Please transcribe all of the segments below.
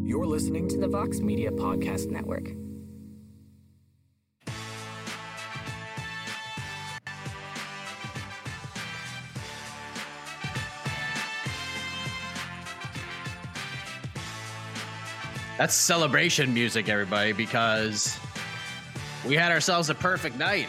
You're listening to the Vox Media Podcast Network. That's celebration music, everybody, because we had ourselves a perfect night.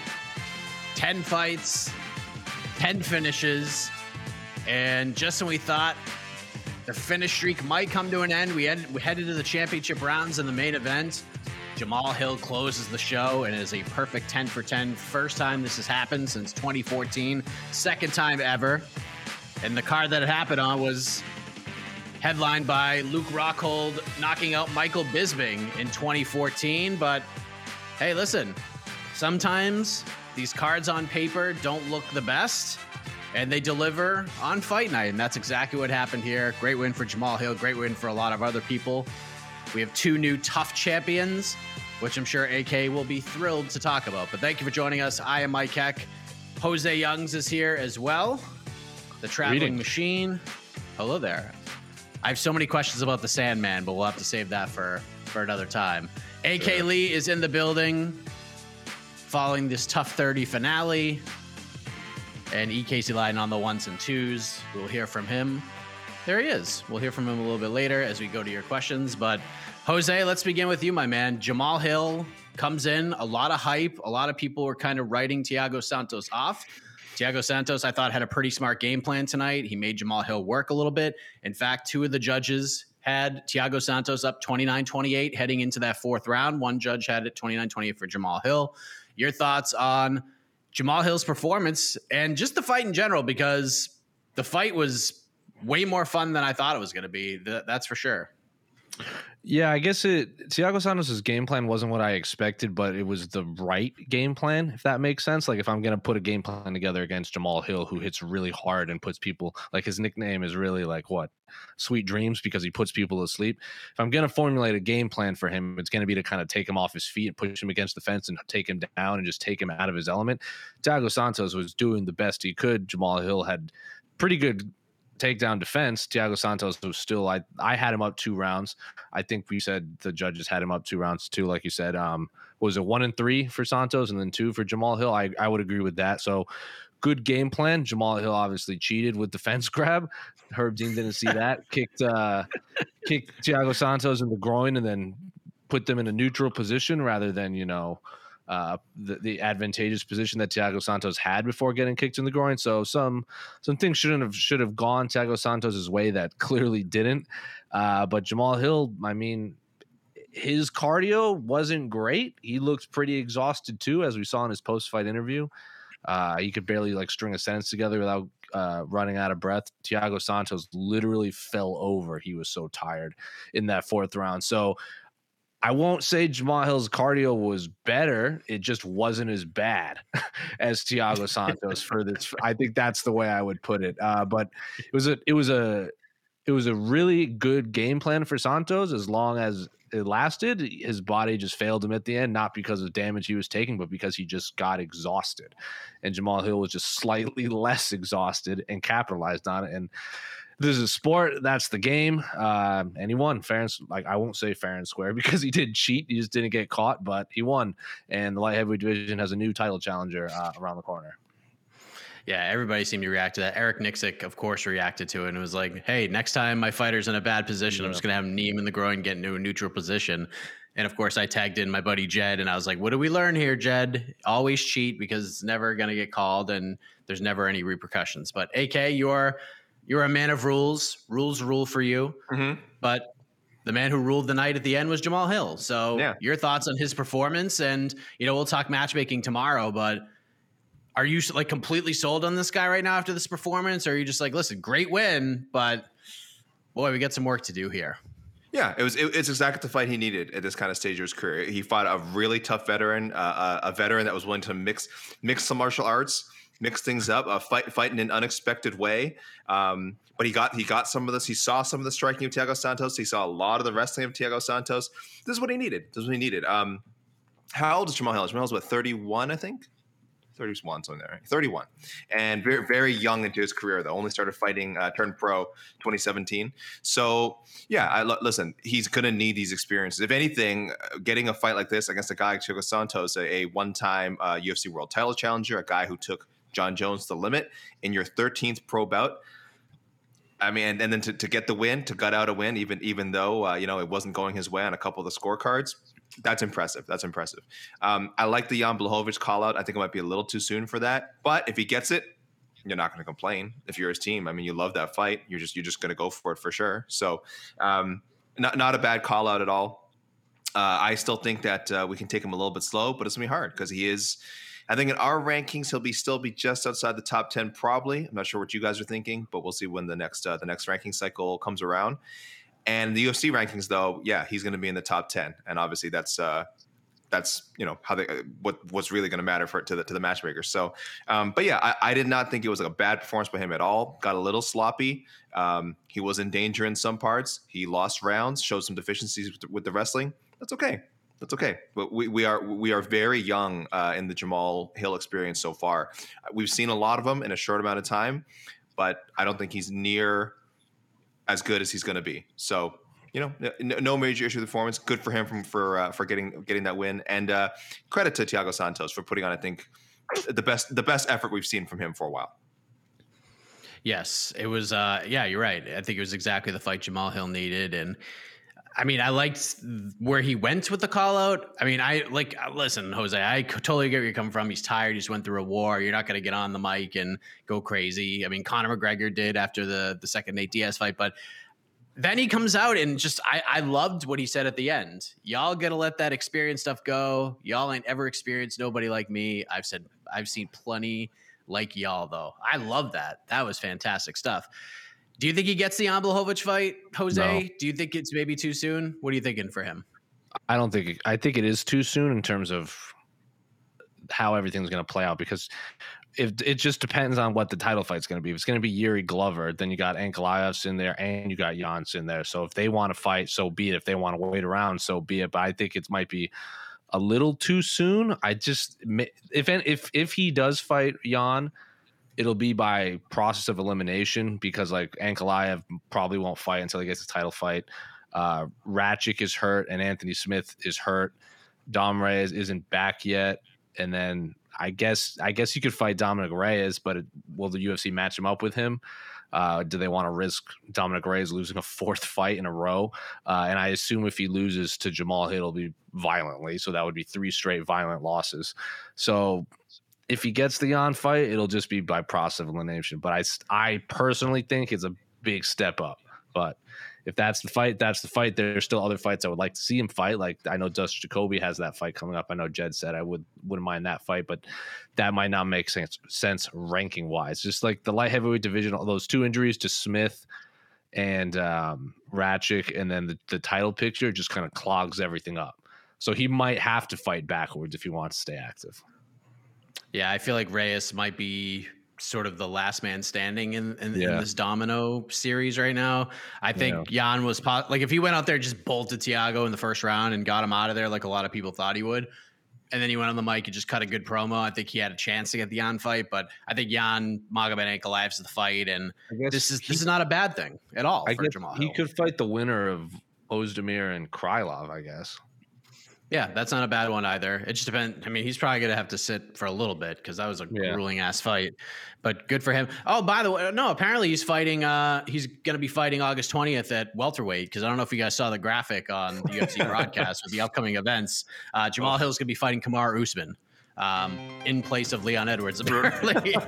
10 fights, 10 finishes, and just when we thought the finish streak might come to an end, we headed to the championship rounds in the main event. Jamal Hill closes the show and is a perfect 10 for 10. First time this has happened since 2014. Second time ever. And the card that it happened on was headlined by Luke Rockhold knocking out Michael Bisping in 2014. But hey, listen, sometimes these cards on paper don't look the best, and they deliver on fight night, and that's exactly what happened here. Great win for Jamal Hill, great win for a lot of other people. We have two new tough champions, which I'm sure AK will be thrilled to talk about. But thank you for joining us. I am Mike Heck. Jose Youngs is here as well. The traveling machine. Hello there. I have so many questions about the Sandman, but we'll have to save that for another time. AK Sure. Lee is in the building following this Tough 30 finale. And E. Casey Lyden on the ones and twos. We'll hear from him. There he is. We'll hear from him a little bit later as we go to your questions. But Jose, let's begin with you, my man. Jamal Hill comes in, a lot of hype. A lot of people were kind of writing Thiago Santos off. Thiago Santos, I thought, had a pretty smart game plan tonight. He made Jamal Hill work a little bit. In fact, two of the judges had Thiago Santos up 29-28 heading into that fourth round. One judge had it 29-28 for Jamal Hill. Your thoughts on Jamal Hill's performance and just the fight in general, because the fight was way more fun than I thought it was going to be. That's for sure. Yeah, I guess Thiago Santos' game plan wasn't what I expected, but it was the right game plan, if that makes sense. Like, if I'm going to put a game plan together against Jamal Hill, who hits really hard and puts people, like, his nickname is really like what? Sweet Dreams, because he puts people to sleep. If I'm going to formulate a game plan for him, it's going to be to kind of take him off his feet and push him against the fence and take him down and just take him out of his element. Thiago Santos was doing the best he could. Jamal Hill had pretty good takedown defense. Thiago Santos was still, I had him up 2 rounds. I think we said the judges had him up 2 rounds too, like you said. Was it 1 and 3 for Santos and then 2 for Jamal Hill? I would agree with that. So good game plan. Jamal Hill obviously cheated with the fence grab. Herb Dean didn't see that. Kicked Thiago Santos in the groin and then put them in a neutral position rather than, the advantageous position that Thiago Santos had before getting kicked in the groin. So some things should have gone Thiago Santos' way that clearly didn't. But Jamal Hill, I mean, his cardio wasn't great. He looked pretty exhausted too, as we saw in his post-fight interview. He could barely string a sentence together without running out of breath. Thiago Santos literally fell over. He was so tired in that fourth round. So I won't say Jamal Hill's cardio was better. It just wasn't as bad as Thiago Santos for this. I think that's the way I would put it. But it was a really good game plan for Santos as long as it lasted. His body just failed him at the end, not because of damage he was taking, but because he just got exhausted. And Jamal Hill was just slightly less exhausted and capitalized on it. And this is a sport. That's the game. And he won fair and I won't say fair and square because he did cheat. He just didn't get caught, but he won. And the light heavyweight division has a new title challenger around the corner. Yeah, everybody seemed to react to that. Eric Nixick, of course, reacted to it and was like, hey, next time my fighter's in a bad position, I'm just going to have him knee him in the groin, get into a neutral position. And, of course, I tagged in my buddy Jed, and I was like, what do we learn here, Jed? Always cheat because it's never going to get called, and there's never any repercussions. But, AK, you're a man of rules. Rules rule for you. Mm-hmm. But the man who ruled the night at the end was Jamal Hill. So Your thoughts on his performance, and, we'll talk matchmaking tomorrow, but are you completely sold on this guy right now after this performance? Or are you just listen, great win, but boy, we got some work to do here? Yeah, it's exactly the fight he needed at this kind of stage of his career. He fought a really tough veteran, a veteran that was willing to mix some martial arts, mix things up, fight in an unexpected way. But he got some of this. He saw some of the striking of Thiago Santos. He saw a lot of the wrestling of Thiago Santos. This is what he needed. How old is Jamal Hill? Jamal Hill's 31, I think. 31, something there. 31, and very, very young into his career though. Only started fighting, turned pro 2017. So yeah, listen, he's gonna need these experiences. If anything, getting a fight like this against a guy like Thiago Santos, a one-time UFC World Title challenger, a guy who took John Jones to the limit in your 13th pro bout. I mean, and then to get the win, to gut out a win, even though it wasn't going his way on a couple of the scorecards, that's impressive. That's impressive. I like the Jan Blachowicz call out. I think it might be a little too soon for that, but if he gets it, you're not going to complain. If you're his team, I mean, you love that fight. You're just going to go for it for sure. So, not a bad call out at all. I still think that we can take him a little bit slow, but it's gonna be hard because he is. I think in our rankings, he'll still be just outside the top 10, probably. I'm not sure what you guys are thinking, but we'll see when the next ranking cycle comes around. And the UFC rankings, though, yeah, he's going to be in the top 10, and obviously that's how what's really going to matter to the matchmakers. So, but yeah, I did not think it was like a bad performance by him at all. Got a little sloppy. He was in danger in some parts. He lost rounds, showed some deficiencies with the wrestling. That's okay. That's okay. But we are very young in the Jamal Hill experience so far. We've seen a lot of them in a short amount of time, but I don't think he's near as good as he's going to be. So, no major issue with the performance. Good for him for getting that win, and credit to Thiago Santos for putting on, I think, the best effort we've seen from him for a while. Yes, it was. Yeah, you're right. I think it was exactly the fight Jamal Hill needed, and I mean, I liked where he went with the call out. I mean, listen, Jose, I totally get where you're coming from. He's tired. He just went through a war. You're not going to get on the mic and go crazy. I mean, Conor McGregor did after the second Nate Diaz fight, but then he comes out and just, I loved what he said at the end. Y'all got to let that experience stuff go. Y'all ain't ever experienced nobody like me. I've seen plenty like y'all though. I love that. That was fantastic stuff. Do you think he gets the Jan Blachowicz fight, Jose? No. Do you think it's maybe too soon? What are you thinking for him? I don't think I think it is too soon in terms of how everything's going to play out, because if it just depends on what the title fight's going to be. If it's going to be Yuri Glover, then you got Ankalaev's in there and you got Jans in there. So if they want to fight, so be it. If they want to wait around, so be it. But I think it might be a little too soon. I just if he does fight Jan, it'll be by process of elimination, because like Ankalaev probably won't fight until he gets a title fight. Ratchik is hurt and Anthony Smith is hurt. Dom Reyes isn't back yet. And then I guess you could fight Dominic Reyes, but will the UFC match him up with him? Do they want to risk Dominic Reyes losing a fourth fight in a row? And I assume if he loses to Jamal Hill, it'll be violently. So that would be 3 straight violent losses. So if he gets the Jan fight, it'll just be by process of elimination. But I personally think it's a big step up. But if that's the fight, that's the fight. There's still other fights I would like to see him fight. Like I know Dustin Jacoby has that fight coming up. I know Jed said I wouldn't mind that fight, but that might not make sense ranking wise. Just like the light heavyweight division, all those 2 injuries to Smith and Ratchik, and then the title picture just kind of clogs everything up. So he might have to fight backwards if he wants to stay active. Yeah, I feel like Reyes might be sort of the last man standing in this domino series right now. I think Jan was like, if he went out there, just bolted Thiago in the first round and got him out of there, like a lot of people thought he would, and then he went on the mic and just cut a good promo, I think he had a chance to get the Jan fight. But I think Jan Magomed Ankalaev is the fight, and this is not a bad thing at all for Jamal Hill. He could fight the winner of Ozdemir and Krylov, I guess. Yeah, that's not a bad one either. It just depends. I mean, he's probably going to have to sit for a little bit because that was a grueling ass fight, but good for him. Oh, by the way, no, apparently he's fighting. He's going to be fighting August 20th at welterweight, because I don't know if you guys saw the graphic on the UFC broadcast with the upcoming events. Jamal Hill's going to be fighting Kamaru Usman in place of Leon Edwards. Apparently,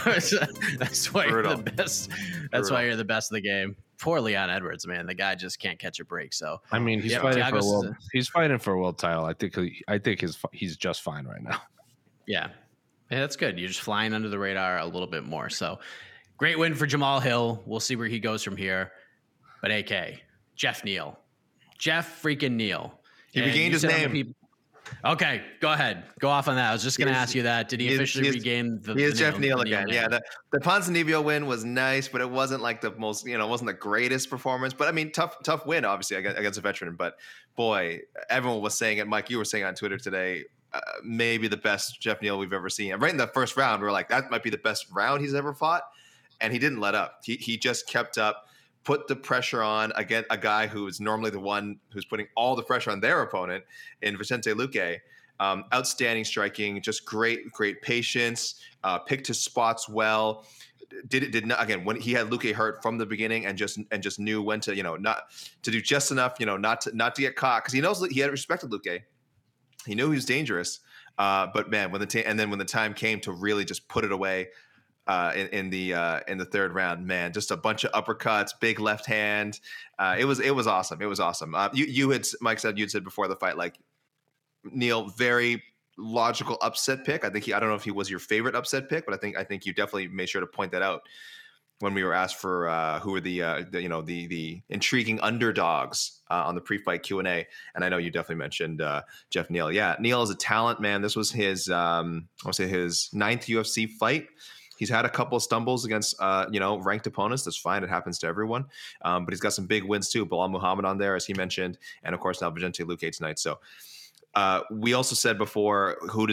that's why you're the best. That's why you're the best of the game. Poor Leon Edwards, man. The guy just can't catch a break. So I mean, he's fighting for a world. He's fighting for a world title. I think he's just fine right now. Yeah, that's good. You're just flying under the radar a little bit more. So great win for Jamal Hill. We'll see where he goes from here. But AK, Jeff Neal, Jeff freaking Neal. He regained his name. Okay, go ahead. Go off on that. I was just going to ask you that. Did he officially regain the? He is Jeff Neal again. Yeah, the Ponzinibbio win was nice, but it wasn't like the most. It wasn't the greatest performance. But I mean, tough win, obviously against a veteran. But boy, everyone was saying it. Mike, you were saying on Twitter today. maybe the best Jeff Neal we've ever seen. And right in the first round, we're like, that might be the best round he's ever fought. And he didn't let up. He just kept up, put the pressure on again, a guy who is normally the one who's putting all the pressure on their opponent in Vicente Luque. Outstanding striking, just great patience, picked his spots well. Did not again when he had Luque hurt from the beginning and just knew when to not to do just enough not to get caught, because he knows he had respected Luque. He knew he was dangerous, but man, when the time came to really just put it away in the third round, man, just a bunch of uppercuts, big left hand. It was awesome. It was awesome. Mike said you'd said before the fight, like, Neal, very logical upset pick. I don't know if he was your favorite upset pick, but I think you definitely made sure to point that out when we were asked for who were the intriguing underdogs on the pre-fight Q&A. And I know you definitely mentioned Jeff Neal. Yeah, Neal is a talent, man. This was his his 9th UFC fight. He's had a couple of stumbles against ranked opponents. That's fine. It happens to everyone. But he's got some big wins too. Belal Muhammad on there, as he mentioned, and of course now Vicente Luque tonight. So we also said before, who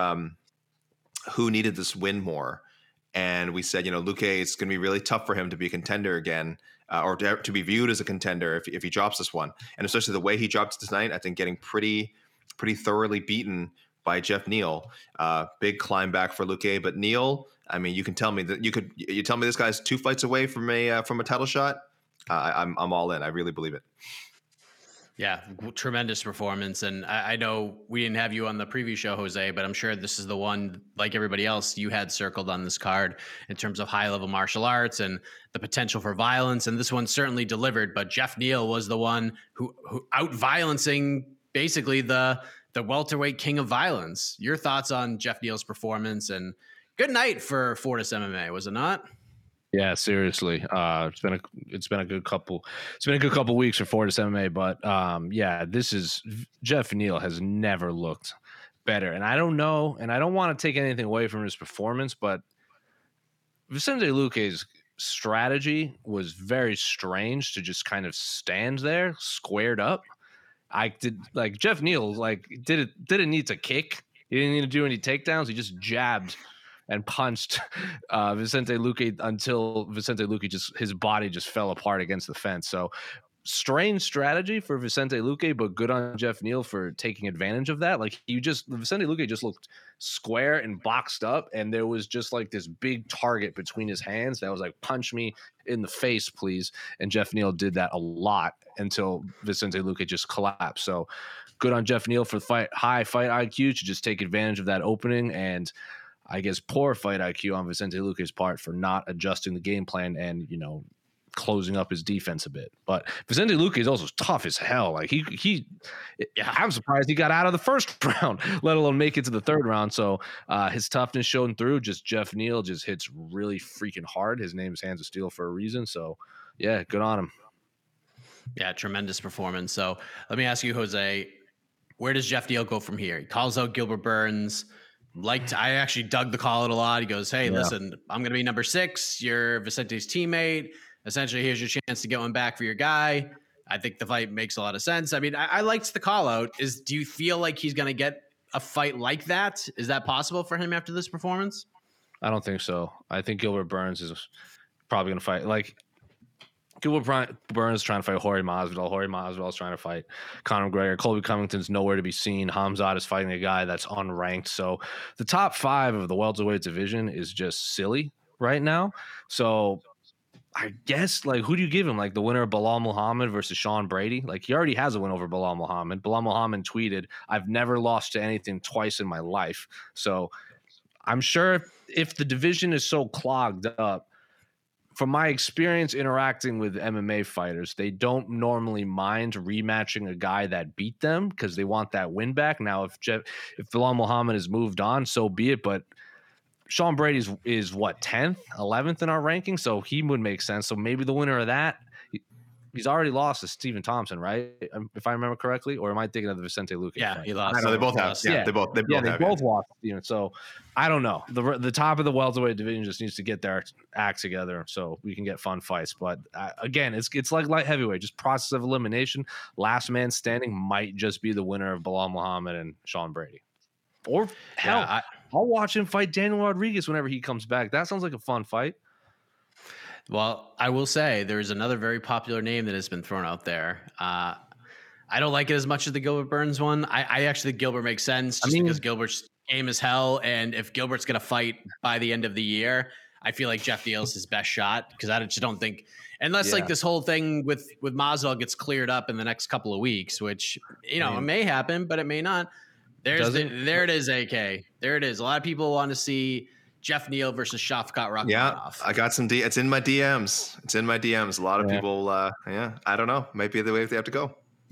needed this win more? And we said, Luque, it's going to be really tough for him to be a contender again, or to be viewed as a contender if he drops this one. And especially the way he dropped it tonight, I think getting pretty thoroughly beaten by Jeff Neal. Big climb back for Luque. But Neal, I mean, you can tell me that you tell me this guy's 2 fights away from a title shot. I'm all in. I really believe it. Yeah, tremendous performance. And I know we didn't have you on the preview show, Jose, but I'm sure this is the one, like everybody else, you had circled on this card in terms of high-level martial arts and the potential for violence. And this one certainly delivered, but Jeff Neal was the one who out-violencing basically the welterweight king of violence. Your thoughts on Jeff Neal's performance, and good night for Fortis MMA, was it not? Yeah, seriously. It's been a good couple weeks for Fortis MMA, but Jeff Neal has never looked better. And I don't know, and I don't want to take anything away from his performance, but Vicente Luque's strategy was very strange to just kind of stand there squared up. Jeff Neal didn't need to kick. He didn't need to do any takedowns. He just jabbed and punched Vicente Luque until Vicente Luque his body just fell apart against the fence. So strange strategy for Vicente Luque, but good on Jeff Neal for taking advantage of that. Vicente Luque just looked square and boxed up, and there was just like this big target between his hands that was like, punch me in the face, please. And Jeff Neal did that a lot until Vicente Luque just collapsed. So good on Jeff Neal for high fight IQ to just take advantage of that opening, and I guess poor fight IQ on Vicente Luque's part for not adjusting the game plan and, closing up his defense a bit. But Vicente Luque is also tough as hell. Like I'm surprised he got out of the first round, let alone make it to the third round. So his toughness showing through. Just Jeff Neal just hits really freaking hard. His name is Hands of Steel for a reason. So yeah, good on him. Yeah, tremendous performance. So let me ask you, Jose, where does Jeff Neal go from here? He calls out Gilbert Burns. I actually dug the call out a lot. He goes, hey, listen, I'm going to be number 6. You're Vicente's teammate. Essentially, here's your chance to get one back for your guy. I think the fight makes a lot of sense. I mean, I liked the call out. Do you feel like he's going to get a fight like that? Is that possible for him after this performance? I don't think so. I think Gilbert Burns is probably going to fight. Like, Gilbert Burns is trying to fight Jorge Masvidal. Jorge Masvidal is trying to fight Conor McGregor. Colby Covington's nowhere to be seen. Hamzat is fighting a guy that's unranked. So the top 5 of the welterweight division is just silly right now. So I guess, who do you give him? Like, the winner of Belal Muhammad versus Sean Brady? Like, he already has a win over Belal Muhammad. Belal Muhammad tweeted, I've never lost to anything twice in my life. So I'm sure if the division is so clogged up, from my experience interacting with MMA fighters, they don't normally mind rematching a guy that beat them because they want that win back. Now, if Belal Muhammad has moved on, so be it. But Sean Brady is what, 10th, 11th in our ranking, so he would make sense. So maybe the winner of that, he's already lost to Stephen Thompson, right? If I remember correctly, or am I thinking of the Vicente Luque? Yeah, fight? He lost. I know they both have. Yeah, they both lost. So I don't know. The top of the welterweight division just needs to get their act together so we can get fun fights. But again, it's like light heavyweight, just process of elimination. Last man standing might just be the winner of Belal Muhammad and Sean Brady. Or hell, Yeah, I'll watch him fight Daniel Rodriguez whenever he comes back. That sounds like a fun fight. Well, I will say there's another very popular name that has been thrown out there. I don't like it as much as the Gilbert Burns one. I actually think Gilbert makes sense just because Gilbert's game is hell. And if Gilbert's going to fight by the end of the year, I feel like Jeff Neal's his best shot because I just don't think, unless like this whole thing with Masvidal gets cleared up in the next couple of weeks, which, it may happen, but it may not. There it is, AK. There it is. A lot of people want to see Jeff Neal versus Shavkat Rakhmonov. Yeah, I got some. It's in my DMs. It's in my DMs. A lot of people. I don't know. Might be the way they have to go.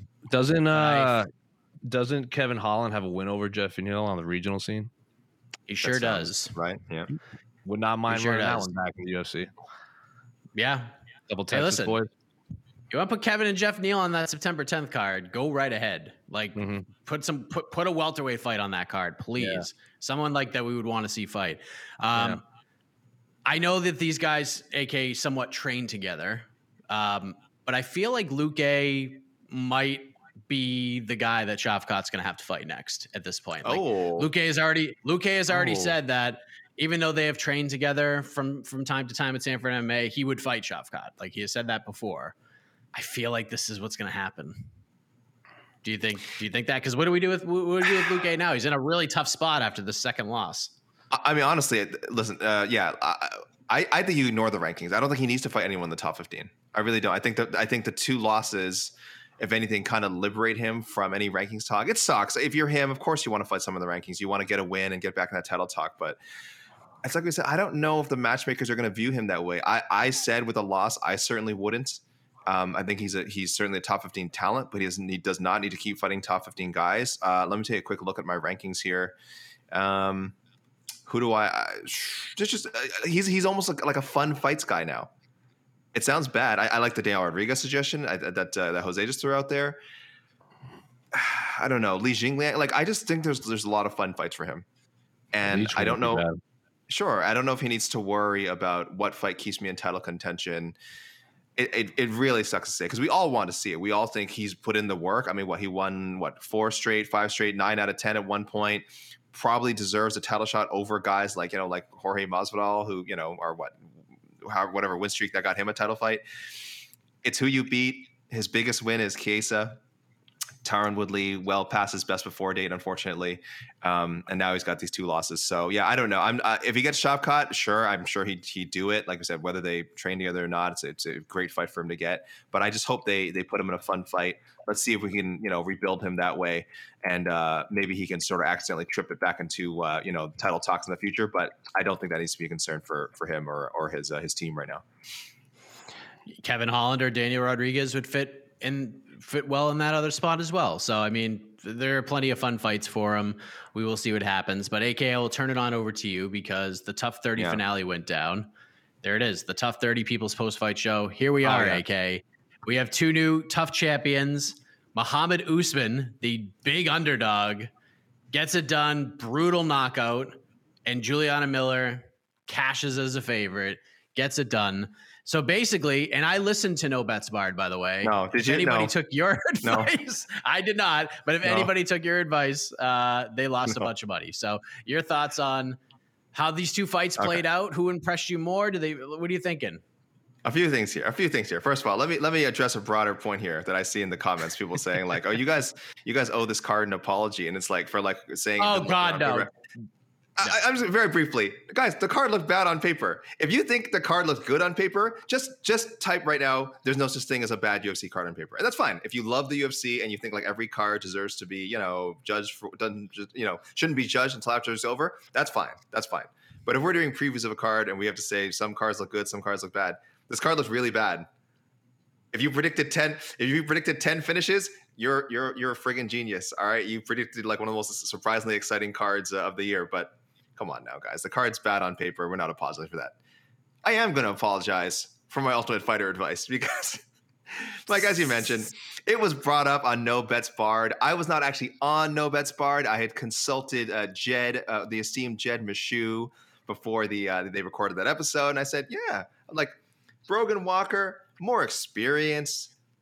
Doesn't Kevin Holland have a win over Jeff Neal on the regional scene? He sure does. Right. Yeah. Would not mind running that one back in the UFC. Yeah. Double Texas boys. You want to put Kevin and Jeff Neal on that September 10th card? Go right ahead. Like put a welterweight fight on that card, please. Yeah. Someone like that we would want to see fight. I know that these guys, AK, somewhat train together, but I feel like Luque might be the guy that Shavkat's going to have to fight next at this point. Like, Luque has already said that even though they have trained together from time to time at Sanford MMA, he would fight Shavkat. Like he has said that before. I feel like this is what's going to happen. Do you think that? Because what do we do with Luque now? He's in a really tough spot after the second loss. I mean, honestly, listen, I think you ignore the rankings. I don't think he needs to fight anyone in the top 15. I really don't. I think the two losses, if anything, kind of liberate him from any rankings talk. It sucks. If you're him, of course you want to fight some of the rankings. You want to get a win and get back in that title talk. But it's like we said, I don't know if the matchmakers are going to view him that way. I said with a loss, I certainly wouldn't. I think he's certainly a top 15 talent, but he does not need to keep fighting top 15 guys. Let me take a quick look at my rankings here. Who do he's almost like a fun fights guy now. It sounds bad. I like the Daniel Rodriguez suggestion that Jose just threw out there. I don't know. Li Jingliang. Like, I just think there's a lot of fun fights for him. And I don't know. Sure. I don't know if he needs to worry about what fight keeps me in title contention. It really sucks to say because we all want to see it. We all think he's put in the work. I mean, he won 4 straight, 5 straight, 9 out of 10 at one point. Probably deserves a title shot over guys like Jorge Masvidal, who are whatever win streak that got him a title fight. It's who you beat. His biggest win is Chiesa. Tyron Woodley, well past his best before date, unfortunately, and now he's got these 2 losses. So yeah, I don't know. If he gets Shavkat, sure, I'm sure he'd do it. Like I said, whether they train together or not, it's a great fight for him to get. But I just hope they put him in a fun fight. Let's see if we can rebuild him that way, and maybe he can sort of accidentally trip it back into title talks in the future. But I don't think that needs to be a concern for him or his team right now. Kevin Holland or Daniel Rodriguez would fit well in that other spot as well. So, I mean, there are plenty of fun fights for him. We will see what happens. But AK, I will turn it on over to you because the Tough 30 finale went down. There it is. The Tough 30 People's Post-Fight Show. Here we are, AK. We have 2 new tough champions. Muhammad Usman, the big underdog, gets it done. Brutal knockout. And Juliana Miller cashes as a favorite. Gets it done. So basically, and I listened to No Bets Barred, by the way. No, did you? If anybody took your advice, no. I did not. But if anybody took your advice, they lost a bunch of money. So your thoughts on how these 2 fights played out? Who impressed you more? What are you thinking? A few things here. First of all, let me address a broader point here that I see in the comments. People saying like, "Oh, you guys owe this card an apology," and it's like for like saying, "Oh God, no." I'm just very briefly, guys. The card looked bad on paper. If you think the card looks good on paper, just type right now. There's no such thing as a bad UFC card on paper, and that's fine. If you love the UFC and you think like every card deserves to be, judged for, shouldn't be judged until after it's over, that's fine. That's fine. But if we're doing previews of a card and we have to say some cards look good, some cards look bad, this card looks really bad. If you predicted 10 finishes, you're a friggin' genius. All right, you predicted like one of the most surprisingly exciting cards of the year, but. Come on now, guys. The card's bad on paper. We're not apologizing for that. I am going to apologize for my Ultimate Fighter advice because, like as you mentioned, it was brought up on No Bets Barred. I was not actually on No Bets Barred. I had consulted Jed, the esteemed Jed Meshew, before they recorded that episode, and I said, yeah, like Brogan Walker, more experience,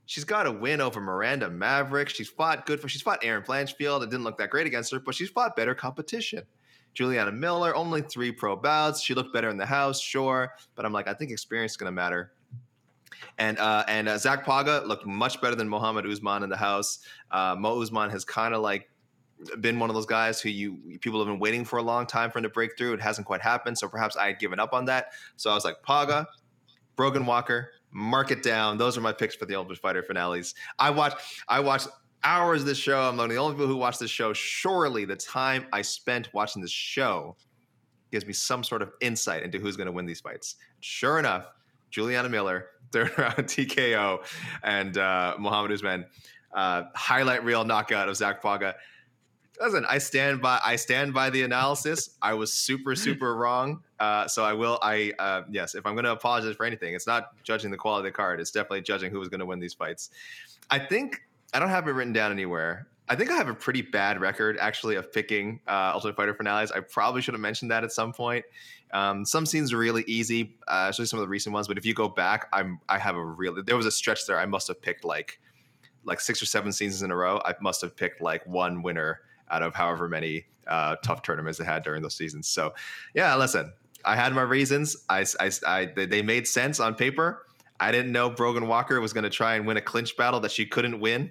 She's got a win over Miranda Maverick. She's fought Erin Blanchfield. It didn't look that great against her, but she's fought better competition. Juliana Miller, only 3 pro bouts. She looked better in the house, sure, but I'm like, I think experience is going to matter. And Zach Paga looked much better than Mohammed Usman in the house. Mo Usman has kind of like been one of those guys who people have been waiting for a long time for him to break through. It hasn't quite happened, so perhaps I had given up on that. So I was like, Paga, Brogan Walker, mark it down. Those are my picks for the Ultimate Fighter finales. I watched hours of this show. I'm one of the only people who watch this show. Surely the time I spent watching this show gives me some sort of insight into who's going to win these fights. Sure enough, Juliana Miller, third round TKO, and Mohammed Usman, highlight reel knockout of Zach Paga. Listen, I stand by the analysis. I was super wrong. So I will. Yes, if I'm going to apologize for anything, it's not judging the quality of the card. It's definitely judging who was going to win these fights. I think I don't have it written down anywhere. I think I have a pretty bad record actually of picking Ultimate Fighter finales. I probably should have mentioned that at some point. Some scenes are really easy, especially some of the recent ones. But if you go back, there was a stretch there. I must have picked like 6 or 7 seasons in a row. I must have picked like one winner out of however many tough tournaments they had during those seasons. So, yeah, listen, I had my reasons. They made sense on paper. I didn't know Brogan Walker was going to try and win a clinch battle that she couldn't win.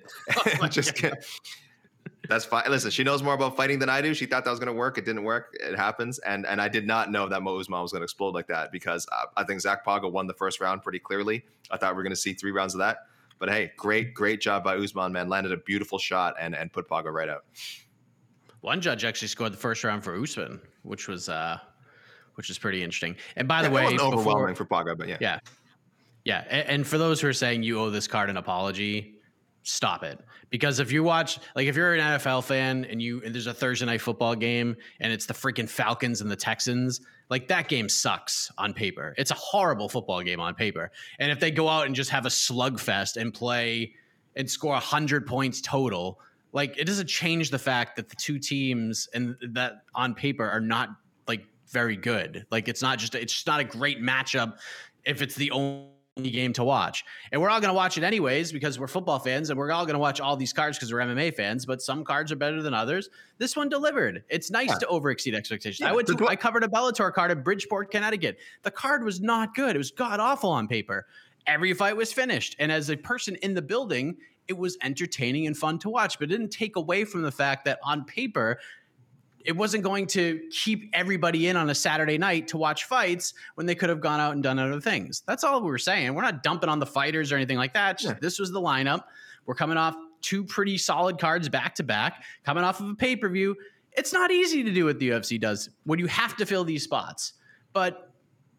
That's fine. Listen, she knows more about fighting than I do. She thought that was going to work. It didn't work. It happens. And I did not know that Mo Usman was going to explode like that because I think Zach Paga won the first round pretty clearly. I thought we were going to see 3 rounds of that. But hey, great job by Usman, man. Landed a beautiful shot and put Paga right out. One judge actually scored the first round for Usman, which was pretty interesting. And by the way, it wasn't overwhelming for Paga, but yeah. And for those who are saying you owe this card an apology, stop it. Because if you watch, like if you're an NFL fan and there's a Thursday night football game and it's the freaking Falcons and the Texans, like that game sucks on paper. It's a horrible football game on paper. And if they go out and just have a slugfest and play and score 100 points total, like it doesn't change the fact that the two teams and that on paper are not like very good. Like it's just not a great matchup if it's the only game to watch. And we're all going to watch it anyways because we're football fans and we're all going to watch all these cards because we're MMA fans, but some cards are better than others. This one delivered. It's nice to overexceed expectations. Yeah, I covered a Bellator card in Bridgeport, Connecticut. The card was not good. It was god awful on paper. Every fight was finished. And as a person in the building, it was entertaining and fun to watch, but it didn't take away from the fact that on paper, it wasn't going to keep everybody in on a Saturday night to watch fights when they could have gone out and done other things. That's all we were saying. We're not dumping on the fighters or anything like that. Just, This was the lineup. We're coming off 2 pretty solid cards back to back, coming off of a pay-per-view. It's not easy to do what the UFC does when you have to fill these spots. But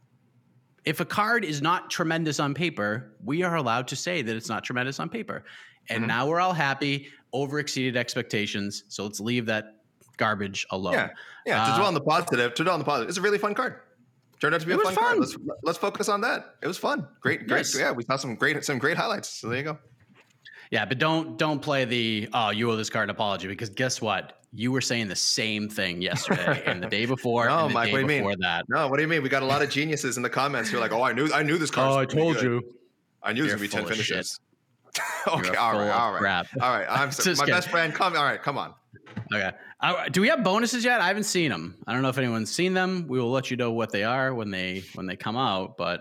if a card is not tremendous on paper, we are allowed to say that it's not tremendous on paper. And now we're all happy, overexceeded expectations. So let's leave that garbage alone. Yeah. To dwell on the positive, it's a really fun card. Turned out to be a fun card. Let's focus on that. It was fun. Great. Yes. Yeah, we saw some great highlights. So there you go. Yeah, but don't play the you owe this card an apology because guess what? You were saying the same thing yesterday and the day before. No, and the Mike, day what do you mean? before that. No, what do you mean? We got a lot of geniuses in the comments who are like, "Oh, I knew this card." Oh, I told you. I knew it was You're gonna be 10 full of finishes. You're Okay, full all of right. crap. All right. I'm sorry. My kidding. best friend. All right, come on. Okay. Do we have bonuses yet? I haven't seen them. I don't know if anyone's seen them. We will let you know what they are when they come out. But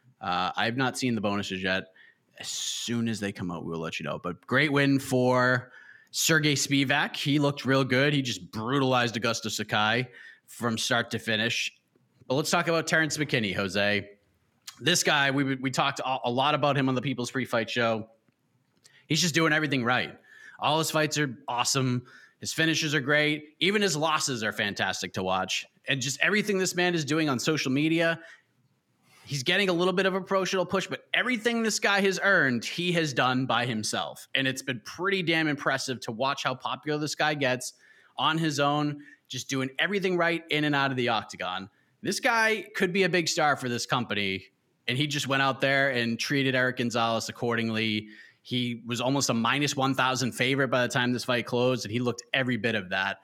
I have not seen the bonuses yet. As soon as they come out, we will let you know. But great win for Sergey Spivak. He looked real good. He just brutalized Augusto Sakai from start to finish. But let's talk about Terrence McKinney, Jose. This guy, we talked a lot about him on the People's Pre-Fight Show. He's just doing everything right. All his fights are awesome. His finishes are great. Even his losses are fantastic to watch. And just everything this man is doing on social media, he's getting a little bit of a promotional push, but everything this guy has earned, he has done by himself. And it's been pretty damn impressive to watch how popular this guy gets on his own, just doing everything right in and out of the octagon. This guy could be a big star for this company. And he just went out there and treated Eric Gonzalez accordingly. He was almost a minus 1,000 favorite by the time this fight closed, and he looked every bit of that.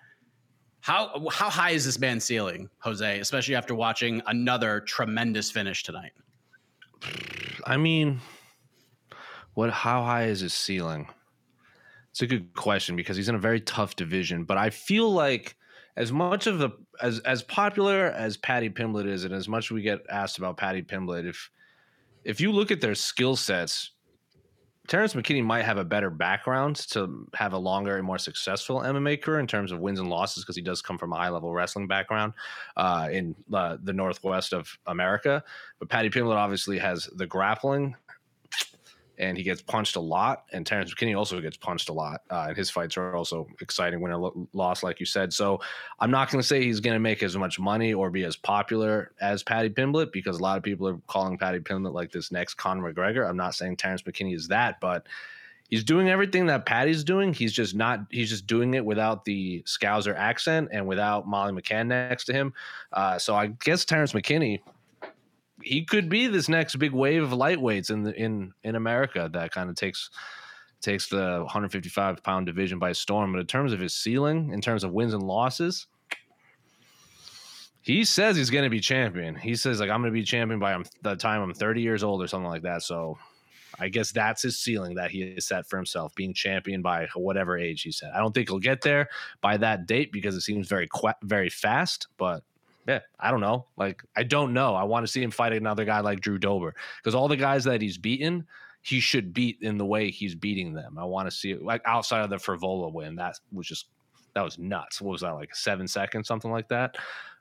How high is this man's ceiling, Jose, especially after watching another tremendous finish tonight? I mean, How high is his ceiling? It's a good question because he's in a very tough division, but I feel like as much of the as popular as Paddy Pimblett is, and as much as we get asked about Paddy Pimblett, if you look at their skill sets, Terrence McKinney might have a better background to have a longer and more successful MMA career in terms of wins and losses because he does come from a high-level wrestling background in the Northwest of America. But Paddy Pimblett obviously has the grappling, and he gets punched a lot. And Terrence McKinney also gets punched a lot. And his fights are also exciting win or loss, like you said. So I'm not going to say he's going to make as much money or be as popular as Paddy Pimblett because a lot of people are calling Paddy Pimblett like this next Conor McGregor. I'm not saying Terrence McKinney is that, but he's doing everything that Paddy's doing. He's just doing it without the Scouser accent and without Molly McCann next to him. So I guess Terrence McKinney, he could be this next big wave of lightweights in America that kind of takes the 155-pound division by storm. But in terms of his ceiling, in terms of wins and losses, he says he's going to be champion. He says, like, I'm going to be champion by the time I'm 30 years old or something like that. So I guess that's his ceiling that he has set for himself, being champion by whatever age he said. I don't think he'll get there by that date because it seems very fast, but yeah, I don't know. Like, I don't know. I want to see him fight another guy like Drew Dober because all the guys that he's beaten, he should beat in the way he's beating them. I want to see it, like, outside of the Frivola win. That was nuts. What was that, like 7 seconds, something like that?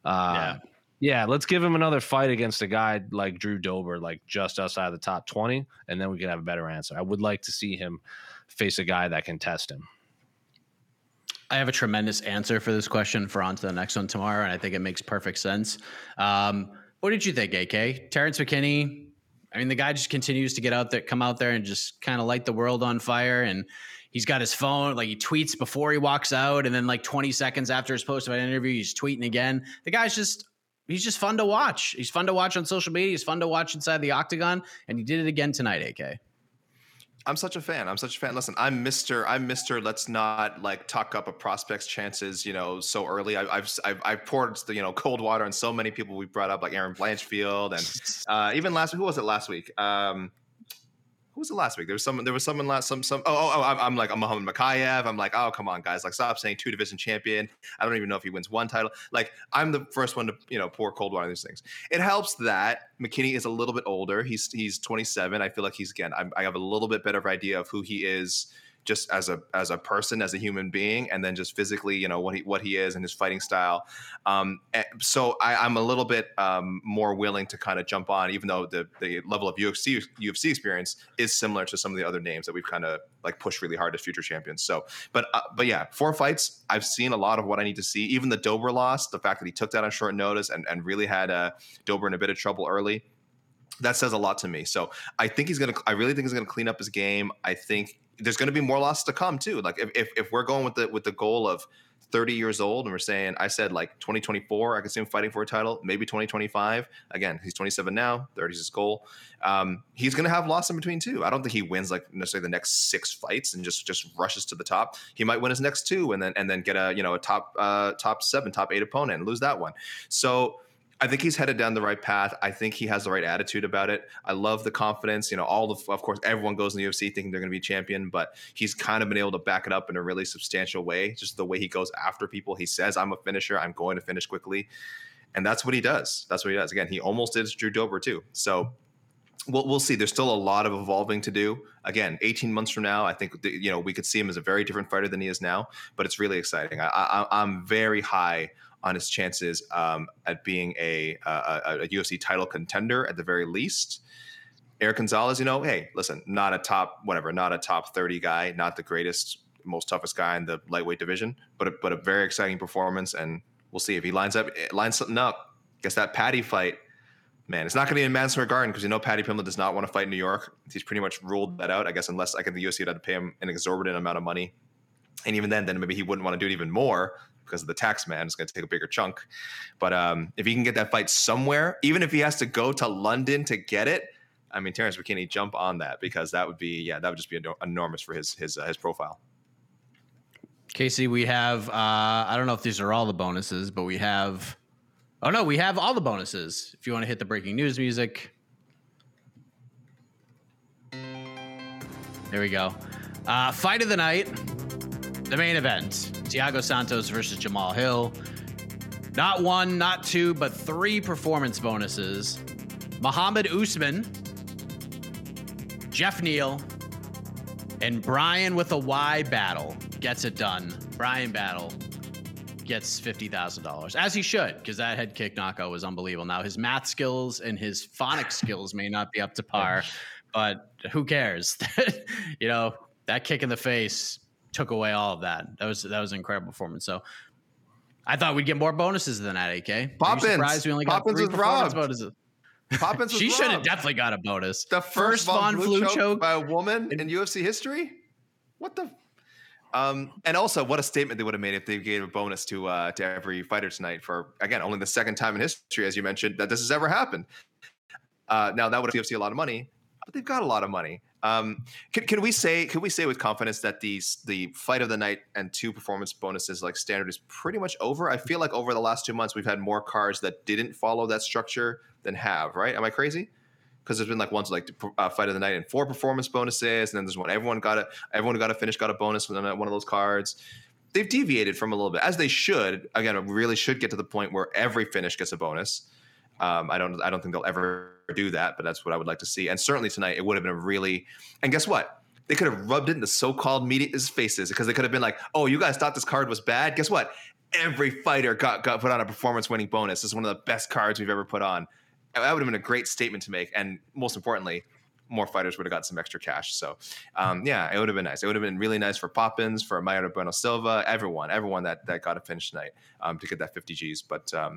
Yeah. Let's give him another fight against a guy like Drew Dober, like just outside of the top 20, and then we can have a better answer. I would like to see him face a guy that can test him. I have a tremendous answer for this question for on to the next one tomorrow, and I think it makes perfect sense. What did you think, AK? Terrence McKinney, I mean, the guy just continues to come out there and just kind of light the world on fire, and he's got his phone, like he tweets before he walks out, and then like 20 seconds after his post-fight interview, he's tweeting again. The guy's he's just fun to watch. He's fun to watch on social media. He's fun to watch inside the octagon, and he did it again tonight, AK. I'm such a fan. Listen, I'm Mr. Let's not like talk up a prospect's chances, so early. I've poured the cold water on so many people we brought up, like Aaron Blanchfield, and even last week. Who was it last week? Who was it last week? There was someone last. I'm like, I'm Muhammad Makayev. I'm like, oh, come on, guys. Like, stop saying 2 division champion. I don't even know if he wins 1 title. Like, I'm the first one to, pour cold water on these things. It helps that McKinney is a little bit older. He's 27. I feel like I have a little bit better idea of who he is just as a person, as a human being, and then just physically, what he is and his fighting style. So I'm a little bit more willing to kind of jump on, even though the level of UFC experience is similar to some of the other names that we've kind of like pushed really hard as future champions. So, but yeah, 4 fights, I've seen a lot of what I need to see. Even the Dober loss, the fact that he took that on short notice and really had Dober in a bit of trouble early, that says a lot to me. So I really think he's gonna clean up his game. I think there's going to be more losses to come too. Like if we're going with the goal of 30 years old and we're saying, I said like 2024, I could see him fighting for a title, maybe 2025. Again, he's 27 now, 30 is his goal. He's going to have loss in between too. I don't think he wins like necessarily the next 6 fights and just rushes to the top. He might win his next 2 and then get a top 7, top 8 opponent and lose that one. So I think he's headed down the right path. I think he has the right attitude about it. I love the confidence. Of course, everyone goes in the UFC thinking they're going to be champion, but he's kind of been able to back it up in a really substantial way. Just the way he goes after people. He says, I'm a finisher. I'm going to finish quickly. And that's what he does. Again, he almost did Drew Dober too. So we'll see. There's still a lot of evolving to do. Again, 18 months from now, I think we could see him as a very different fighter than he is now, but it's really exciting. I'm very high on his chances at being a UFC title contender at the very least. Eric Gonzalez, hey, listen, not a top 30 guy, not the greatest, most toughest guy in the lightweight division, but a very exciting performance, and we'll see if he lines something up. Guess that Paddy fight, man, it's not going to be in Madison Square Garden because Paddy Pimblett does not want to fight in New York. He's pretty much ruled that out, I guess, unless the UFC would have to pay him an exorbitant amount of money, and even then maybe he wouldn't want to do it even more. Because of the tax man, it's going to take a bigger chunk. But if he can get that fight somewhere, even if he has to go to London to get it, I mean, Terrence McKinney, jump on that because that would just be enormous for his profile. Casey, we have I don't know if these are all the bonuses, but we have all the bonuses. If you want to hit the breaking news music. There we go. Fight of the night, the main event. Thiago Santos versus Jamal Hill. Not one, not two, but 3 performance bonuses. Muhammad Usman, Jeff Neal, and Brian with a Y Battle gets it done. Brian Battle gets $50,000, as he should, because that head kick knockout was unbelievable. Now, his math skills and his phonics skills may not be up to par, but who cares? You know, that kick in the face took away all of that. That was an incredible performance. So I thought we'd get more bonuses than that, AK. Poppins. Surprised we only got Poppins 3 was performance robbed. bonuses. Poppins was She should have robbed. definitely got a bonus. The first Von Flue choke by a woman in UFC history. What the? And also, what a statement they would have made if they gave a bonus to every fighter tonight for, again, only the second time in history, as you mentioned, that this has ever happened. Now that would have UFC a lot of money, but they've got a lot of money. Can we say with confidence that the fight of the night and 2 performance bonuses like standard is pretty much over? I feel like over the last 2 months we've had more cards that didn't follow that structure than have. Right? Am I crazy? Because there's been like ones like fight of the night and 4 performance bonuses, and then there's one everyone who got a finish got a bonus with one of those cards. They've deviated from a little bit, as they should. Again, it really should get to the point where every finish gets a bonus. I don't think they'll ever do that, but that's what I would like to see. And certainly tonight, it would have been a really. And guess what? They could have rubbed it in the so-called media's faces, because they could have been like, "Oh, you guys thought this card was bad? Guess what? Every fighter got put on a performance-winning bonus. This is one of the best cards we've ever put on." That would have been a great statement to make, and most importantly, more fighters would have got some extra cash. So, yeah, it would have been nice. It would have been really nice for Poppins, for Mayra Bueno Silva, everyone that got a finish tonight to get that 50 Gs. But oh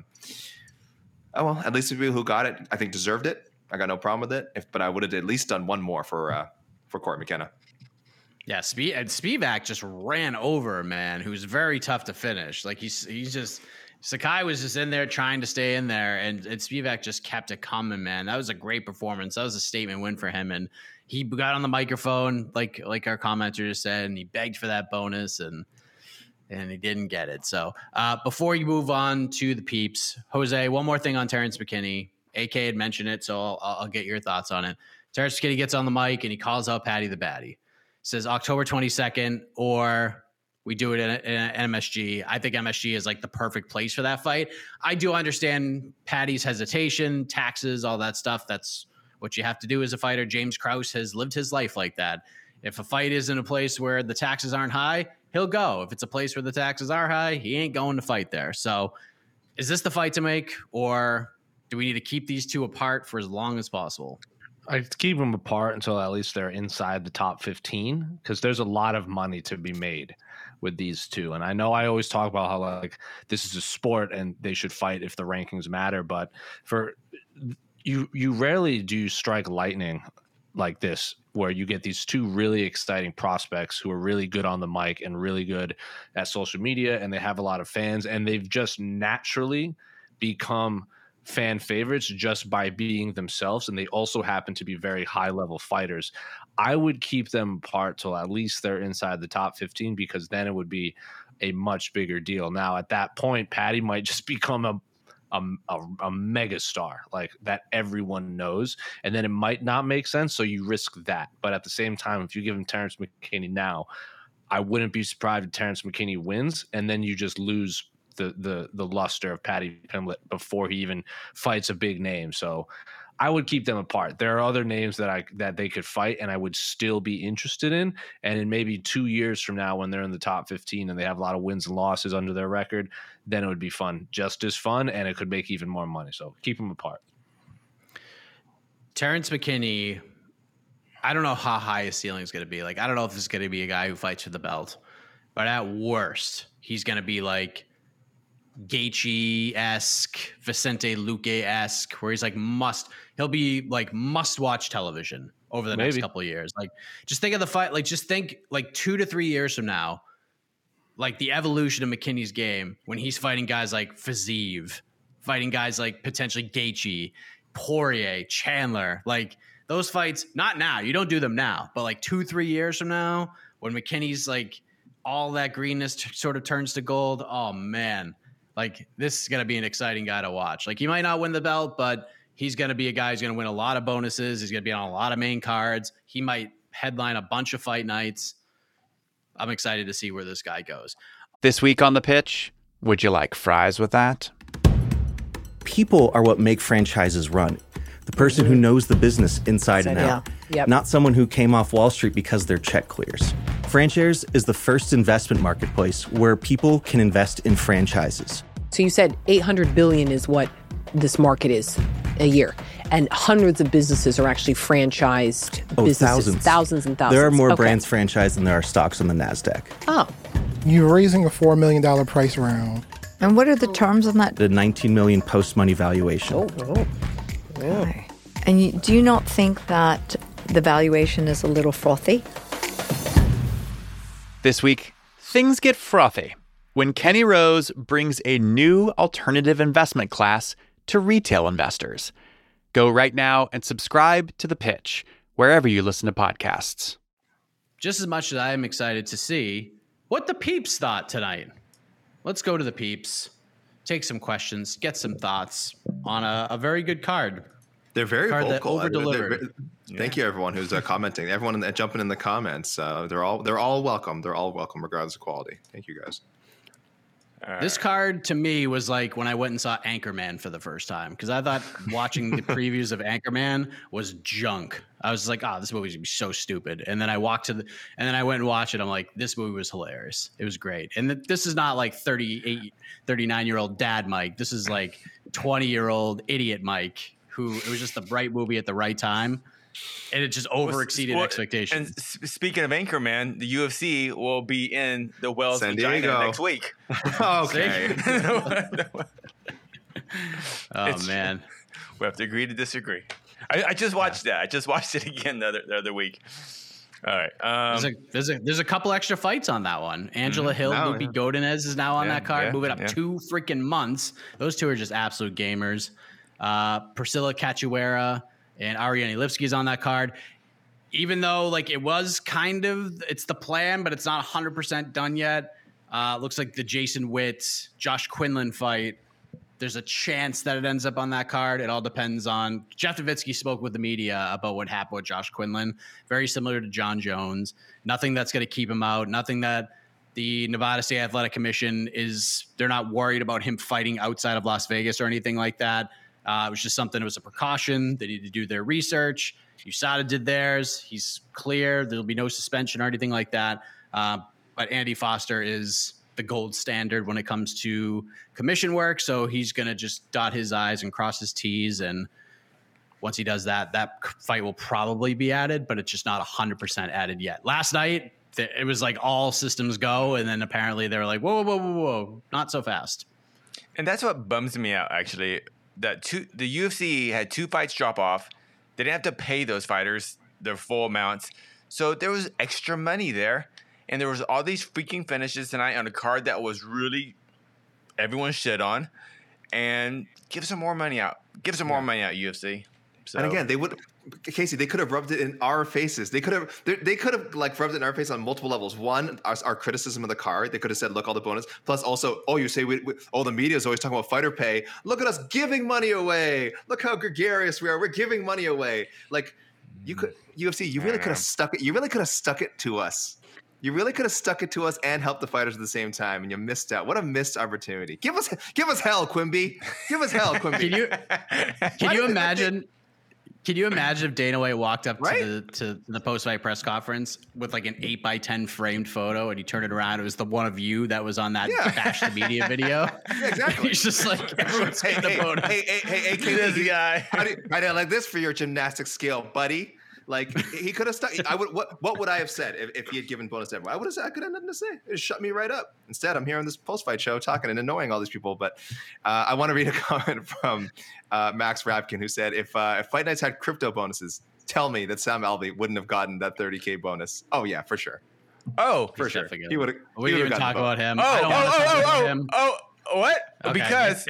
well, at least the people who got it, I think, deserved it. I got no problem with it. But I would have at least done one more for Court McKenna. Yeah, Spivak just ran over a man who's very tough to finish. Like he's just. Sakai was just in there trying to stay in there, and Spivak just kept it coming, man. That was a great performance. That was a statement win for him, and he got on the microphone, like our commenter just said, and he begged for that bonus, and he didn't get it. So before you move on to the peeps, Jose, one more thing on Terrence McKinney. AK had mentioned it, so I'll get your thoughts on it. Terrence McKinney gets on the mic, and he calls out Paddy the Baddy. Says October 22nd, or we do it in MSG. I think MSG is like the perfect place for that fight. I do understand Paddy's hesitation, taxes, all that stuff. That's what you have to do as a fighter. James Krause has lived his life like that. If a fight is in a place where the taxes aren't high, he'll go. If it's a place where the taxes are high, he ain't going to fight there. So is this the fight to make, or do we need to keep these two apart for as long as possible? I'd keep them apart until at least they're inside the top 15, because there's a lot of money to be made with these two. And I know I always talk about how like this is a sport and they should fight if the rankings matter, but for you rarely do you strike lightning like this, where you get these two really exciting prospects who are really good on the mic and really good at social media, and they have a lot of fans, and they've just naturally become fan favorites just by being themselves, and they also happen to be very high level fighters. I would keep them apart till at least they're inside the top 15, because then it would be a much bigger deal. Now at that point, Paddy might just become a mega star like that everyone knows, and then it might not make sense, so you risk that. But at the same time, if you give him Terrence McKinney now, I wouldn't be surprised if Terrence McKinney wins, and then you just lose the luster of Paddy Pimblett before he even fights a big name. So I would keep them apart. There are other names that they could fight, and I would still be interested in. And in maybe 2 years from now, when they're in the top 15 and they have a lot of wins and losses under their record, then it would be fun, just as fun, and it could make even more money. So keep them apart. Terrence McKinney, I don't know how high his ceiling is going to be. Like, I don't know if this is going to be a guy who fights for the belt, but at worst, he's going to be like Gaethje-esque, Vicente Luque-esque, where he's like he'll be like must-watch television over the next couple of years. Like, just think of the fight. Like, just think like 2 to 3 years from now, like the evolution of McKinney's game when he's fighting guys like Fiziev, fighting guys like potentially Gaethje, Poirier, Chandler. Like those fights, not now. You don't do them now, but like 2-3 years from now, when McKinney's like all that greenness sort of turns to gold. Oh man. Like, this is going to be an exciting guy to watch. Like, he might not win the belt, but he's going to be a guy who's going to win a lot of bonuses. He's going to be on a lot of main cards. He might headline a bunch of fight nights. I'm excited to see where this guy goes. This week on The Pitch, would you like fries with that? People are what make franchises run. The person who knows the business inside and out. Yep. Not someone who came off Wall Street because their check clears. Franshares is the first investment marketplace where people can invest in franchises. So you said 800 billion is what this market is a year. And hundreds of businesses are actually franchised businesses. Thousands and thousands. There are more brands franchised than there are stocks on the NASDAQ. Oh. You're raising a $4 million price round. And what are the terms on that? The 19 million post-money valuation. Okay. And do you not think that the valuation is a little frothy? This week, things get frothy when Kenny Rose brings a new alternative investment class to retail investors. Go right now and subscribe to The Pitch, wherever you listen to podcasts. Just as much as I am excited to see what the peeps thought tonight. Let's go to the peeps, take some questions, get some thoughts on a very good card. They're very Card that vocal. over-delivered. Thank you, everyone who's commenting. Everyone jumping in the comments. They're all welcome. They're all welcome, regardless of quality. Thank you, guys. This card to me was like when I went and saw Anchorman for the first time, because I thought watching the previews of Anchorman was junk. I was like, oh, this movie's gonna be so stupid. And then I went and watched it. I'm like, this movie was hilarious. It was great. And this is not like 38, 39-year-old dad Mike. This is like 20-year-old idiot Mike, who it was just the right movie at the right time. And it just exceeded expectations. And speaking of Anchorman, the UFC will be in the Wells San vagina Diego next week. Okay. Man. We have to agree to disagree. I just watched that. I just watched it again the other week. All right. There's a couple extra fights on that one. Angela Hill, Lupi Godinez is now on that card, moving up 2 freaking months. Those two are just absolute gamers. Priscilla Cachoeira and Ariane Lipsky is on that card. Even though like it was it's the plan, but it's not 100% done yet. Looks like the Jason Witt, Josh Quinlan fight. There's a chance that it ends up on that card. It all depends on Jeff Nowitzki spoke with the media about what happened with Josh Quinlan. Very similar to John Jones. Nothing that's going to keep him out. Nothing that the Nevada State Athletic Commission they're not worried about him fighting outside of Las Vegas or anything like that. It was just something, it was a precaution. They needed to do their research. USADA did theirs. He's clear. There'll be no suspension or anything like that. But Andy Foster is the gold standard when it comes to commission work. So he's going to just dot his I's and cross his T's. And once he does that, that fight will probably be added, but it's just not 100% added yet. Last night, it was like all systems go. And then apparently they were like, whoa, not so fast. And that's what bums me out, actually. The UFC had 2 fights drop off. They didn't have to pay those fighters their full amounts. So there was extra money there. And there was all these freaking finishes tonight on a card that was really everyone shit on. And give some more money out. Give some more money out, UFC. So. And again, Casey, they could have rubbed it in our faces. They could have like rubbed it in our face on multiple levels. One, our criticism of the card. They could have said, look, all the bonus. Plus also, you say, the media is always talking about fighter pay. Look at us giving money away. Look how gregarious we are. We're giving money away. Like UFC, you really could have stuck it. You really could have stuck it to us. You really could have stuck it to us and helped the fighters at the same time, and you missed out. What a missed opportunity. Give us hell, Quimby. Give us hell, Quimby. Can you imagine? Can you imagine if Dana White walked up to the post-fight press conference with like an 8x10 framed photo, and he turned it around? It was the one of you that was on that Bash the Media video. Yeah, exactly. He's just like, everyone's hey, this guy. How do I like this for your gymnastics skill, buddy? Like he could have stuck. I would. What would I have said if he had given bonus to everyone? I would have said I could have nothing to say. It just shut me right up. Instead, I'm here on this post-fight show talking and annoying all these people. But I want to read a comment from Max Rapkin, who said, "If Fight Nights had crypto bonuses, tell me that Sam Alvey wouldn't have gotten that $30K bonus." Oh yeah, for sure. Oh, for sure. He would have. We didn't even talk about him. What? Okay. Because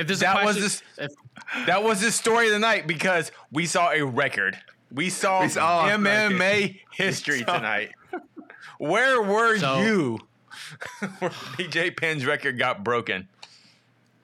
that was the story of the night. Because we saw a record. We saw MMA history tonight. Where were you where BJ Penn's record got broken?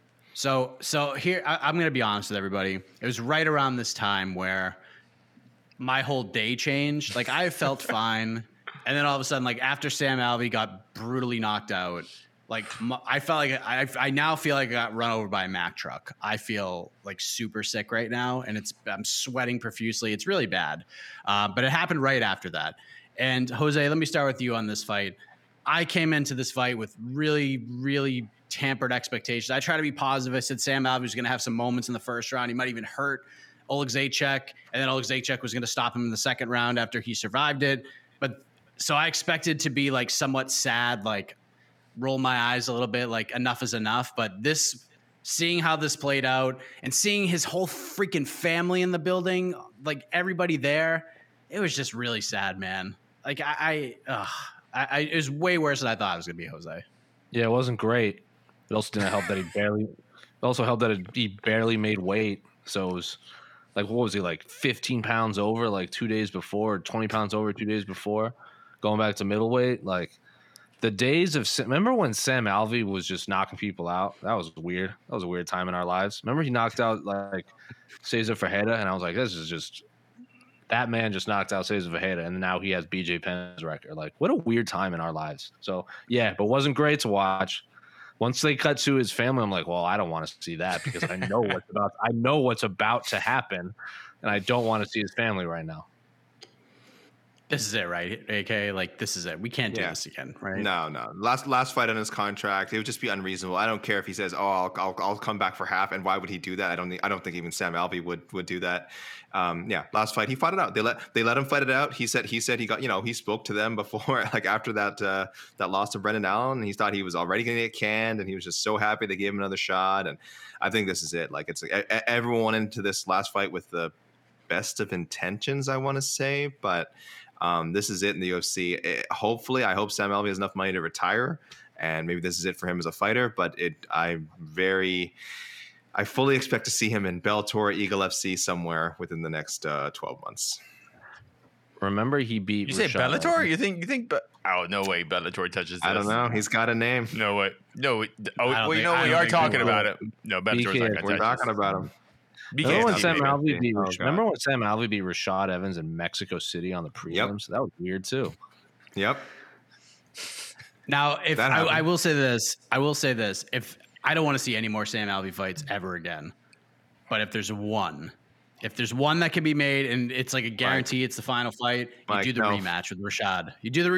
So here, I'm going to be honest with everybody. It was right around this time where my whole day changed. Like I felt fine, and then all of a sudden, like after Sam Alvey got brutally knocked out, like I felt like I now feel like I got run over by a Mack truck. I feel like super sick right now, and I'm sweating profusely. It's really bad, but it happened right after that. And Jose, let me start with you on this fight. I came into this fight with really, really tampered expectations. I try to be positive. I said Sam Alvey was going to have some moments in the first round. He might even hurt Oleg Zaitchek, and then Oleg Zaitchek was going to stop him in the second round after he survived it. But so I expected to be like somewhat sad, like roll my eyes a little bit, like enough is enough. But this, seeing how this played out and seeing his whole freaking family in the building, like everybody there, it was just really sad, man. Like it was way worse than I thought it was going to be, Jose. Yeah, it wasn't great. It also didn't help that he barely made weight. So it was like, what was he, like 15 pounds over like 2 days before, 20 pounds over 2 days before, going back to middleweight? Like the days of, remember when Sam Alvey was just knocking people out? That was weird. That was a weird time in our lives. Remember he knocked out like Cesar Ferreira, and I was like, this is just, that man just knocked out Cesar Ferreira, and now he has BJ Penn's record. Like, what a weird time in our lives. So yeah, but wasn't great to watch. Once they cut to his family, I'm like, well, I don't want to see that because I know what's about to happen, and I don't want to see his family right now. This is it, right? AK, like this is it. We can't do this again, right? No. Last fight on his contract, it would just be unreasonable. I don't care if he says, "Oh, I'll come back for half," and why would he do that? I don't think even Sam Alvey would do that. Last fight he fought it out. They let him fight it out. He said he got, he spoke to them before, like after that loss to Brendan Allen, and he thought he was already going to get canned, and he was just so happy they gave him another shot. And I think this is it. Like it's everyone went into this last fight with the best of intentions, I want to say, but. This is it in the UFC. Hopefully, I hope Sam Alvey has enough money to retire, and maybe this is it for him as a fighter. But I fully expect to see him in Bellator, Eagle FC somewhere within the next 12 months. Remember, he beat. You say Bellator? You think? Oh no way! Bellator touches this. I don't know. He's got a name. No way. No. Oh, we are talking about it. No, Bellator's not going to touch. We're talking about him. Remember when Sam Alvey beat Rashad Evans in Mexico City on the prelims? Yep. That was weird too. Yep. Now, if I will say this, if I don't want to see any more Sam Alvey fights ever again, but if there's one that can be made and it's like a guarantee, it's the final fight, you do the rematch with Rashad.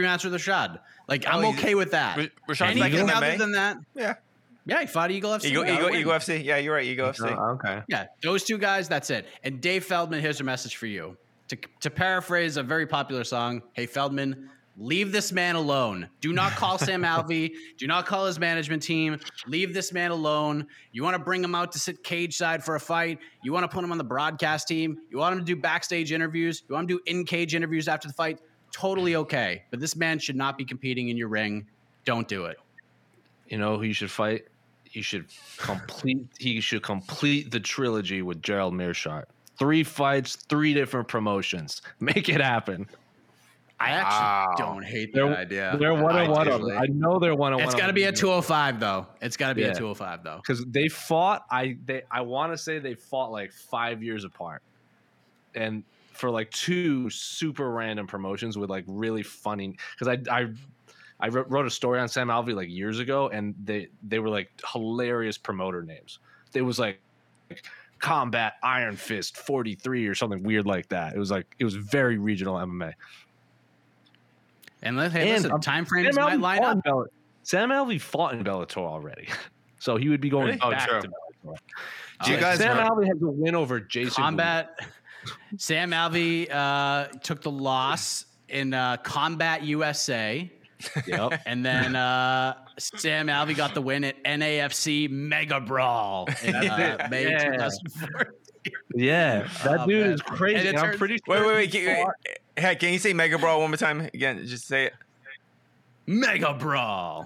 Like I'm okay with that. Rashad's anything like other than that, yeah, he fought Eagle FC. Eagle FC. Yeah, you're right. Eagle FC. Okay. Yeah, those two guys, that's it. And Dave Feldman, here's a message for you. To paraphrase a very popular song, hey, Feldman, leave this man alone. Do not call Sam Alvey. Do not call his management team. Leave this man alone. You want to bring him out to sit cage side for a fight. You want to put him on the broadcast team. You want him to do backstage interviews. You want him to do in-cage interviews after the fight. Totally okay. But this man should not be competing in your ring. Don't do it. You know who you should fight? He should complete the trilogy with Gerald Meerschaert. 3 fights, 3 different promotions. Make it happen. I actually don't hate that idea. They're one on one. I know they're one on one. It's got to be a 205 though. Because they fought. I want to say they fought like 5 years apart, and for like 2 super random promotions with like really funny. Because I wrote a story on Sam Alvey like years ago, and they were like hilarious promoter names. It was like Combat Iron Fist 43 or something weird like that. It was very regional MMA. And listen, time frames might line up. Sam Alvey fought in Bellator already, so he would be going back to Bellator. Sam Alvey has a win over Jason Combat. Sam Alvey took the loss in Combat USA. Yep. And then Sam Alvey got the win at NAFC Mega Brawl in May 2014. Yeah, that dude is crazy. And I'm pretty sure. Wait. Can you say Mega Brawl one more time again? Just say it. Mega Brawl.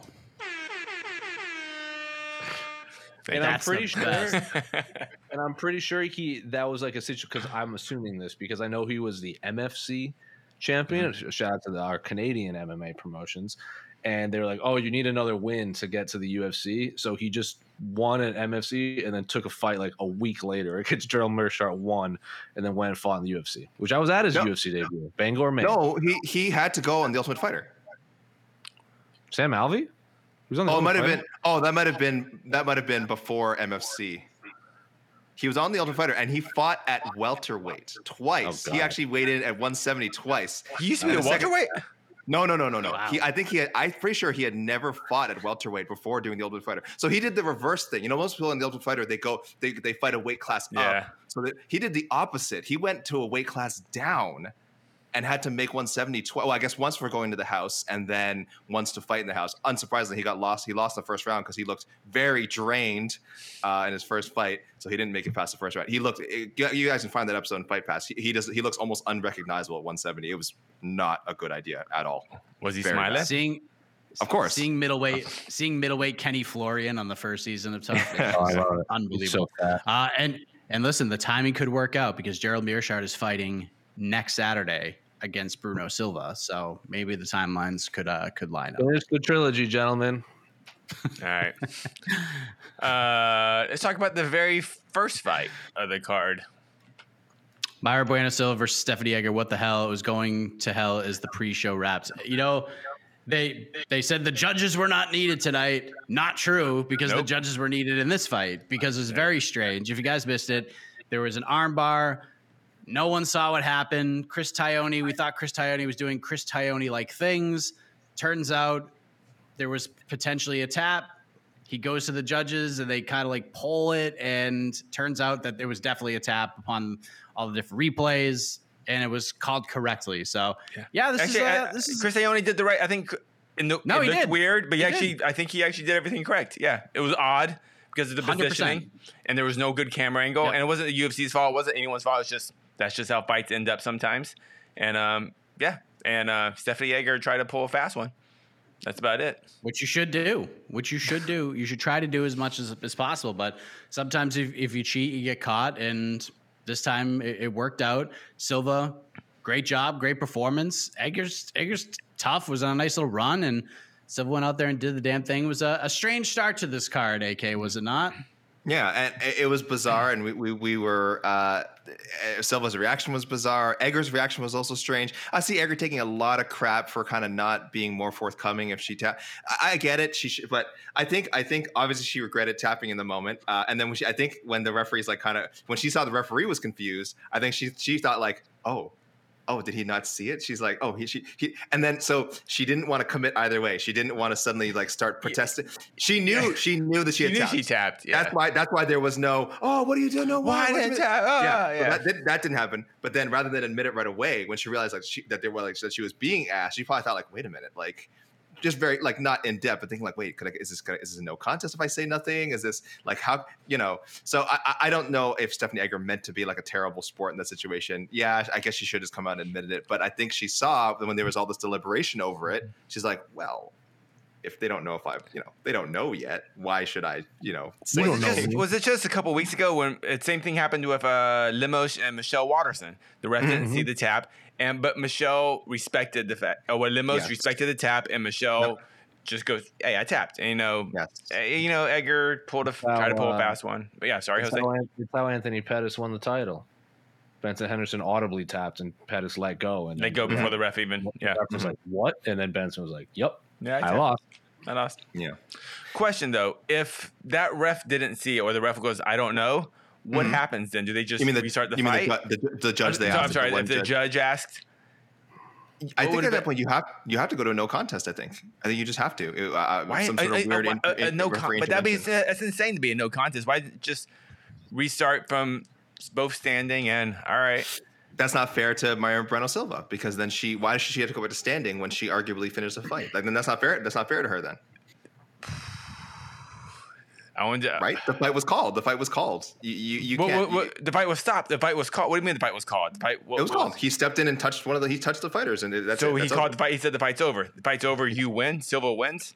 And I'm pretty sure. And I'm pretty sure that was like a situation, because I'm assuming this because I know he was the MFC champion. Shout out to our Canadian MMA promotions. and they were like, "Oh, you need another win to get to the UFC." So he just won an MFC and then took a fight like a week later against Gerald Meerschaert, won, and then went and fought in the UFC, which I was at his UFC debut. Bangor, Maine. No, he had to go on the Ultimate Fighter. Sam Alvey? He was on the Oh, it might have Ultimate been. Fighter? Oh, that might have been before MFC. He was on the Ultimate Fighter, and he fought at welterweight twice. Oh, He God. actually weighed in at 170 twice. He used to be a The second- welterweight. No. Wow. I'm pretty sure he had never fought at welterweight before doing the Ultimate Fighter. So he did the reverse thing. You know, most people in the Ultimate Fighter, they fight a weight class Yeah. up. So he did the opposite. He went to a weight class down and had to make 170 well, I guess once for going to the house and then once to fight in the house. Unsurprisingly, he lost the first round because he looked very drained in his first fight. So he didn't make it past the first round. You guys can find that episode in Fight Pass. He looks almost unrecognizable at 170. It was not a good idea at all. Was he Very smiling? bad. Of course. Seeing middleweight Kenny Florian on the first season of Tough. Oh, I love it. Unbelievable. So fast. And listen, the timing could work out because Gerald Meerschaert is fighting next Saturday against Bruno Silva, so maybe the timelines could line up. Finish the trilogy, gentlemen. All right. Let's talk about the very first fight of the card. Mayra Bueno Silva versus Stephanie Egger. What the hell? It was going to hell as the pre-show wraps. You know, they said the judges were not needed tonight. Not true, because the judges were needed in this fight because it was very strange. If you guys missed it, there was an armbar. No one saw what happened. We thought Chris Tognoni was doing Chris Tognoni-like things. Turns out there was potentially a tap. He goes to the judges and they kind of like poll it, and turns out that there was definitely a tap upon all the different replays, and it was called correctly. So this is Chris Tognoni did the right. I think it he looked did. weird, but He I think he actually did everything correct. Yeah, it was odd because of the 100%. positioning, and there was no good camera angle, and it wasn't the UFC's fault. It wasn't anyone's fault. It's just that's just how fights end up sometimes. And Stephanie Egger tried to pull a fast one. That's about it. Which you should do. You should try to do as much as possible. But sometimes if you cheat, you get caught. And this time it worked out. Silva, great job, great performance. Egger's tough, was on a nice little run. And Silva went out there and did the damn thing. It was a strange start to this card, AK, was it not? Yeah, and it was bizarre, and we were Silva's reaction was bizarre. Egger's reaction was also strange. I see Egger taking a lot of crap for kind of not being more forthcoming if she tapped. I get it, but I think obviously she regretted tapping in the moment, and then I think when the referee's like when she saw the referee was confused, I think she thought like, oh, did he not see it? She's like, oh, he, and then so she didn't want to commit either way. She didn't want to suddenly like start protesting. She knew that she had tapped. She tapped. Yeah. That's why there was no, oh, what are you doing? No, why did you tap? Oh, yeah. So that didn't happen. But then rather than admit it right away, when she realized that she was being asked, she probably thought like, wait a minute, like. Just very like not in depth, but thinking like, wait, is this a no contest if I say nothing? Is this like how So I don't know if Stephanie Egger meant to be like a terrible sport in that situation. Yeah, I guess she should have come out and admitted it. But I think she saw when there was all this deliberation over it. She's like, well, if they don't know they don't know yet, why should I say Was it just a couple weeks ago when the same thing happened with Lemos and Michelle Watterson? The ref didn't see the tap. But Michelle respected the fact. Lemos respected the tap, and Michelle just goes, "Hey, I tapped." And Egger tried to pull a fast one. But yeah, sorry, Jose. It's how Anthony Pettis won the title. Benson Henderson audibly tapped, and Pettis let go, and they go before the ref even. Yeah, the ref was like, "What?" And then Benson was like, "Yep, yeah, I lost." I lost. Yeah. Question though: if that ref didn't see it, or the ref goes, "I don't know." What happens then? Do they just restart the fight? The judge they asked? I'm sorry, if the judge asked. I think at that point you have to go to a no contest. I think you just have to. Some sort of weird no contest. But that's insane to be a no contest. Why just restart from both standing and all right? That's not fair to Mayra Bueno Silva because then why does she have to go back to standing when she arguably finished the fight? Like then that's not fair. That's not fair to her then. Right? The fight was called. You can't. The fight was stopped. The fight was called. What do you mean the fight was called? It was called. He stepped in and touched the fighters, and that's so it. He called the fight. He said the fight's over. The fight's over. You win. Silva wins.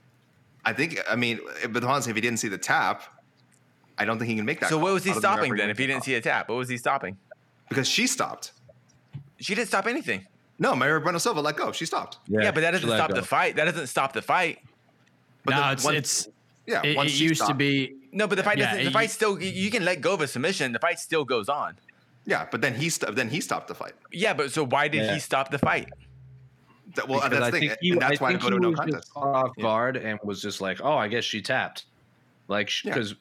But honestly, if he didn't see the tap, I don't think he can make that. So what was he stopping then? If he didn't see a tap, what was he stopping? Because she stopped. She didn't stop anything. No, Mayra Bueno Silva let go. She stopped. Yeah, but that doesn't stop the fight. That doesn't stop the fight. But no, then it used to be. No, but the fight doesn't. The fight still. You can let go of a submission. The fight still goes on. Yeah, but then he stopped the fight. Yeah, but so why did he stop the fight? That's the thing. And that's why I go to no contest. Caught off guard and was just like, oh, I guess she tapped. Like, because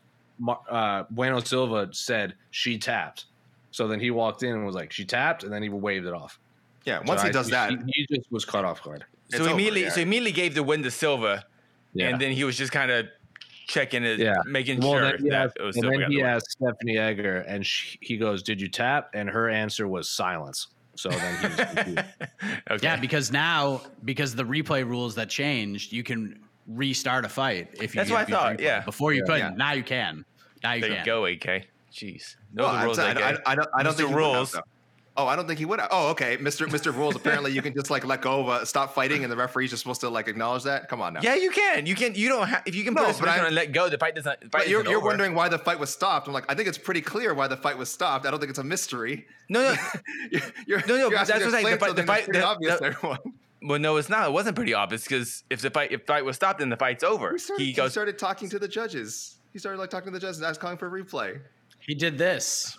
Bueno Silva said she tapped. So then he walked in and was like, she tapped, and then he waved it off. Yeah, once he does that. He just was caught off guard. So immediately gave the win to Silva, and then he was just kind of checking it, making sure that it was Silva. And then he asked Stephanie Egger, and he goes, did you tap? And her answer was silence. So then he was confused. Okay. Yeah, because the replay rules that changed, you can restart a fight if you. That's what I thought. Yeah, before you couldn't. Now you can. Now you can. There you go, AK. Jeez. No, the rules. I don't think rules. Oh, I don't think he would. Oh, okay, Mr. Rules. Apparently, you can just like let go of stop fighting, and the referee's just supposed to like acknowledge that. Come on now. Yeah, you can. You can. You don't have. If you can put a submission and let go, the fight doesn't. But you're wondering why the fight was stopped. I'm like, I think it's pretty clear why the fight was stopped. I don't think it's a mystery. No. you're That's what I'm saying. The fight. Obvious to everyone. Well, no, it's not. It wasn't pretty obvious because if the fight was stopped, then the fight's over. He started talking to the judges. He started like talking to the judges. I was calling for a replay. He did this.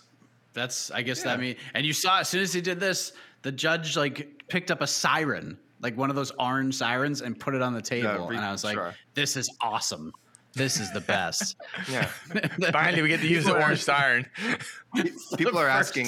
That means, and you saw as soon as he did this, the judge like picked up a siren, like one of those orange sirens, and put it on the table. And I was like, this is awesome. This is the best. Yeah. Finally, we get to use the orange siren. People are asking,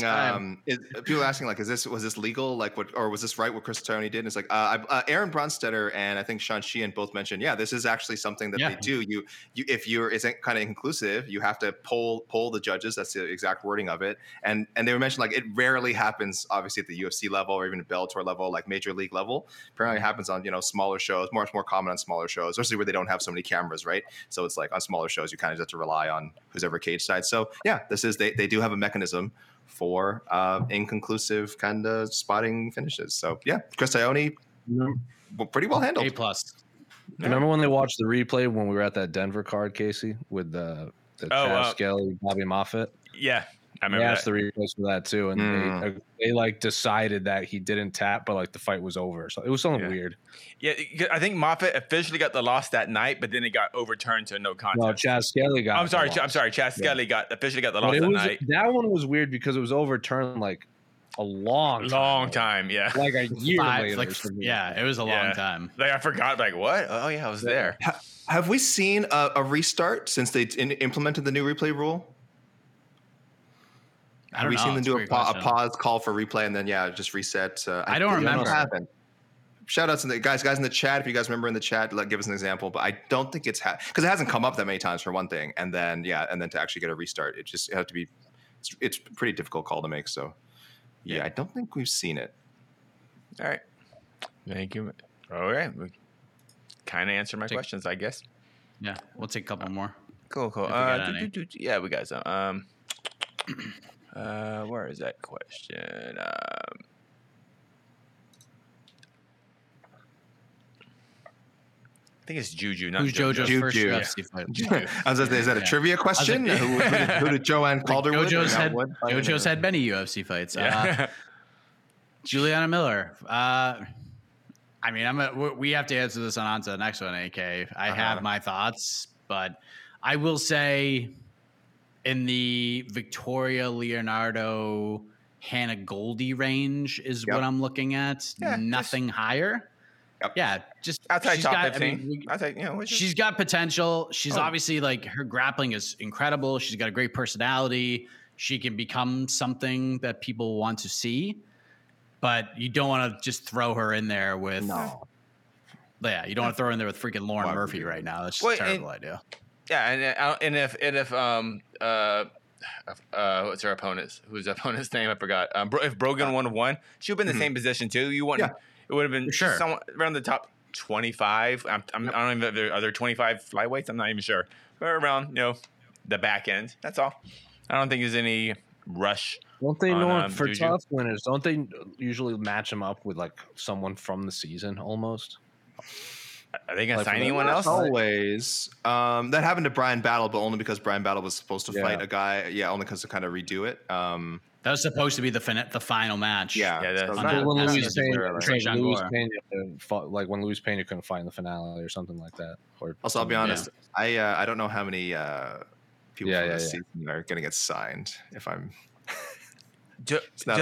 like, was this legal? Like, or was this right what Chris Tognoni did? And it's like, Aaron Bronstetter and I think Sean Sheehan both mentioned, this is actually something that they do. You if you're isn't kind of inclusive, you have to poll the judges. That's the exact wording of it. And they were mentioned like it rarely happens, obviously at the UFC level or even at Bellator level, like major league level. Apparently, it happens on smaller shows, much more common on smaller shows, especially where they don't have so many cameras, right? So it's like on smaller shows, you kind of just have to rely on who's ever cage side. So they do have a mechanism for inconclusive kind of spotting finishes. So Chris Tognoni, pretty well handled. A+. Remember when they watched the replay when we were at that Denver card, Casey, with the Chaz Skelly, Bobby Moffitt? Yeah, I remember. They asked the replays for that too, and they like decided that he didn't tap, but like the fight was over. So it was something weird. Yeah, I think Moffitt officially got the loss that night, but then it got overturned to no contest. No, Chaz Skelly got. I'm sorry. Chaz Skelly officially got the loss that night. That one was weird because it was overturned like a long time. Yeah, like a year later. It was a long time. Like I forgot. Like what? Oh yeah, I was there. Have we seen a restart since they implemented the new replay rule? Have we seen them do a pause, call for replay, and then just reset? I don't remember. Shout out to the guys in the chat. If you guys remember in the chat, give us an example. But I don't think it's because it hasn't come up that many times for one thing, and then to actually get a restart, it have to be. It's a pretty difficult call to make. So I don't think we've seen it. All right, thank you. All right, we kind of answered my questions, I guess. Yeah, we'll take a couple more. Cool. Yeah, we got some. Where is that question? I think it's Juju, not Who's JoJo's first Juju. UFC fight? I was is that a trivia question? Who did Joanne Calderwood? JoJo's had many UFC fights. Yeah. Juliana Miller. We have to answer this on to the next one, AK. I have my thoughts, but I will say in the Victoria Leonardo Hannah Goldie range is what I'm looking at. Nothing higher. Yep. Yeah, just outside top 15. She's got potential. She's obviously like her grappling is incredible. She's got a great personality. She can become something that people want to see, but you don't want to just throw her in there with. No. Yeah, you don't want to throw her in there with freaking Lauren Murphy right now. That's just a terrible idea. Yeah, and if what's her opponent's? Whose opponent's name I forgot? If Brogan would have won, she would have been in the same position too. You wouldn't. Yeah. It would have been somewhere around the top 25. I don't even know if there are other 25 flyweights. I'm not even sure. But around the back end. That's all. I don't think there's any rush. Don't they know for tough winners? Don't they usually match them up with like someone from the season almost? Are they gonna sign anyone else? Always. That happened to Brian Battle, but only because Brian Battle was supposed to fight a guy. Yeah, only because to kind of redo it. That was supposed to be the final match. Yeah, that's When Luis Pena, when Luis Pena couldn't fight in the finale or something like that. Or also, I'll be honest, I don't know how many people from this season are going to get signed. If I'm do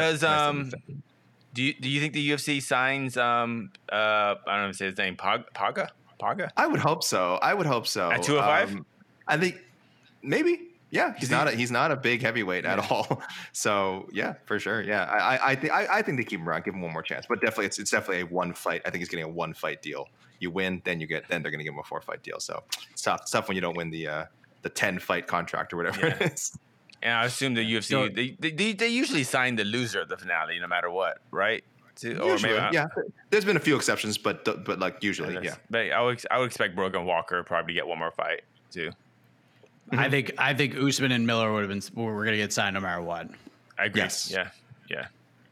you think the UFC signs I don't know if say his name Paga? I would hope so. At 205? I think maybe. Yeah, he's not a big heavyweight at all. So yeah, for sure. Yeah, I think they keep him around, give him one more chance. But definitely, it's definitely a one fight. I think he's getting a 1 fight deal. You win, then they're going to give him a 4 fight deal. So it's tough when you don't win the 10 fight contract or whatever it is. And I assume the UFC they usually sign the loser of the finale no matter what, right? Usually, yeah. There's been a few exceptions, but like usually, yeah. But I would expect Brogan Walker probably to get one more fight too. I think Usman and Miller we're gonna get signed no matter what. I agree. Yes. Yeah.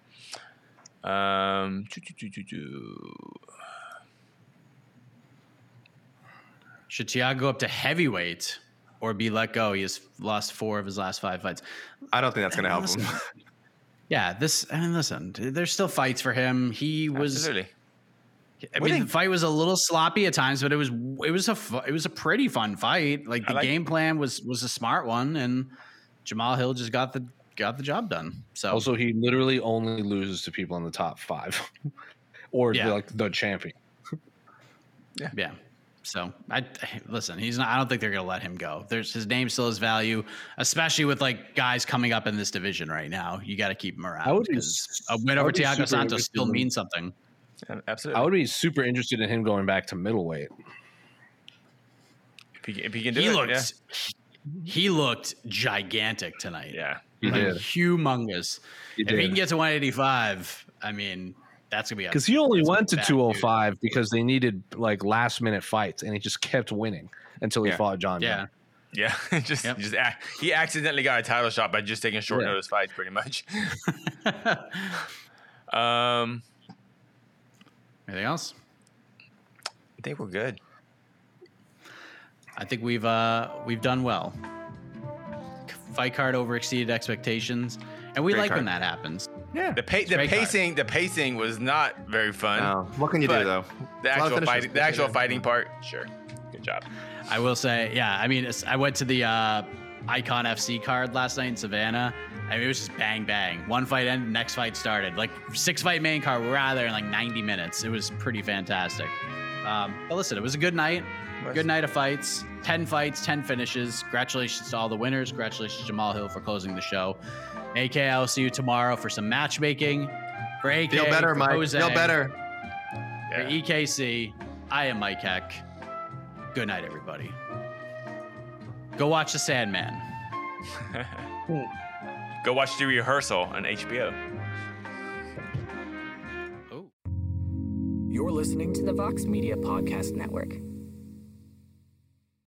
Should Thiago go up to heavyweight or be let go? He has lost 4 of his last 5 fights. I don't think that's gonna help him. Yeah, listen, there's still fights for him. He was Absolutely. I mean, the fight was a little sloppy at times, but it was a pretty fun fight. Like the game plan was a smart one, and Jamal Hill just got the job done. So also, he literally only loses to people in the top 5, or the champion. Yeah. So listen. He's not. I don't think they're going to let him go. His name still has value, especially with like guys coming up in this division right now. You got to keep him around because a win over Thiago Santos still means something. Absolutely. I would be super interested in him going back to middleweight. If he can do it, he looked gigantic tonight. Yeah. He did. Humongous. If he can get to 185, I mean, that's gonna be because he only went to 205 because they needed like last minute fights, and he just kept winning until he fought John Jones. Yeah, he accidentally got a title shot by just taking short notice fights, pretty much. Anything else? I think we're good. I think we've done well. Fight card overexceeded expectations, and we like when that happens. Yeah, the pacing was not very fun. No. What can you do though? The actual fighting part, sure, good job. I will say, I mean, I went to the Icon FC card last night in Savannah. I mean, it was just bang, bang. One fight ended, next fight started. Like 6-fight main card, we were out of there in like 90 minutes. It was pretty fantastic. But listen, it was a good night. Good night of fights. 10 fights, 10 finishes. Congratulations to all the winners. Congratulations to Jamal Hill for closing the show. AK, I'll see you tomorrow for some matchmaking. For AK, feel better, Mike. Jose, feel better. For EKC, I am Mike Heck. Good night, everybody. Go watch The Sandman. Go watch The Rehearsal on HBO. You're listening to the Vox Media Podcast Network.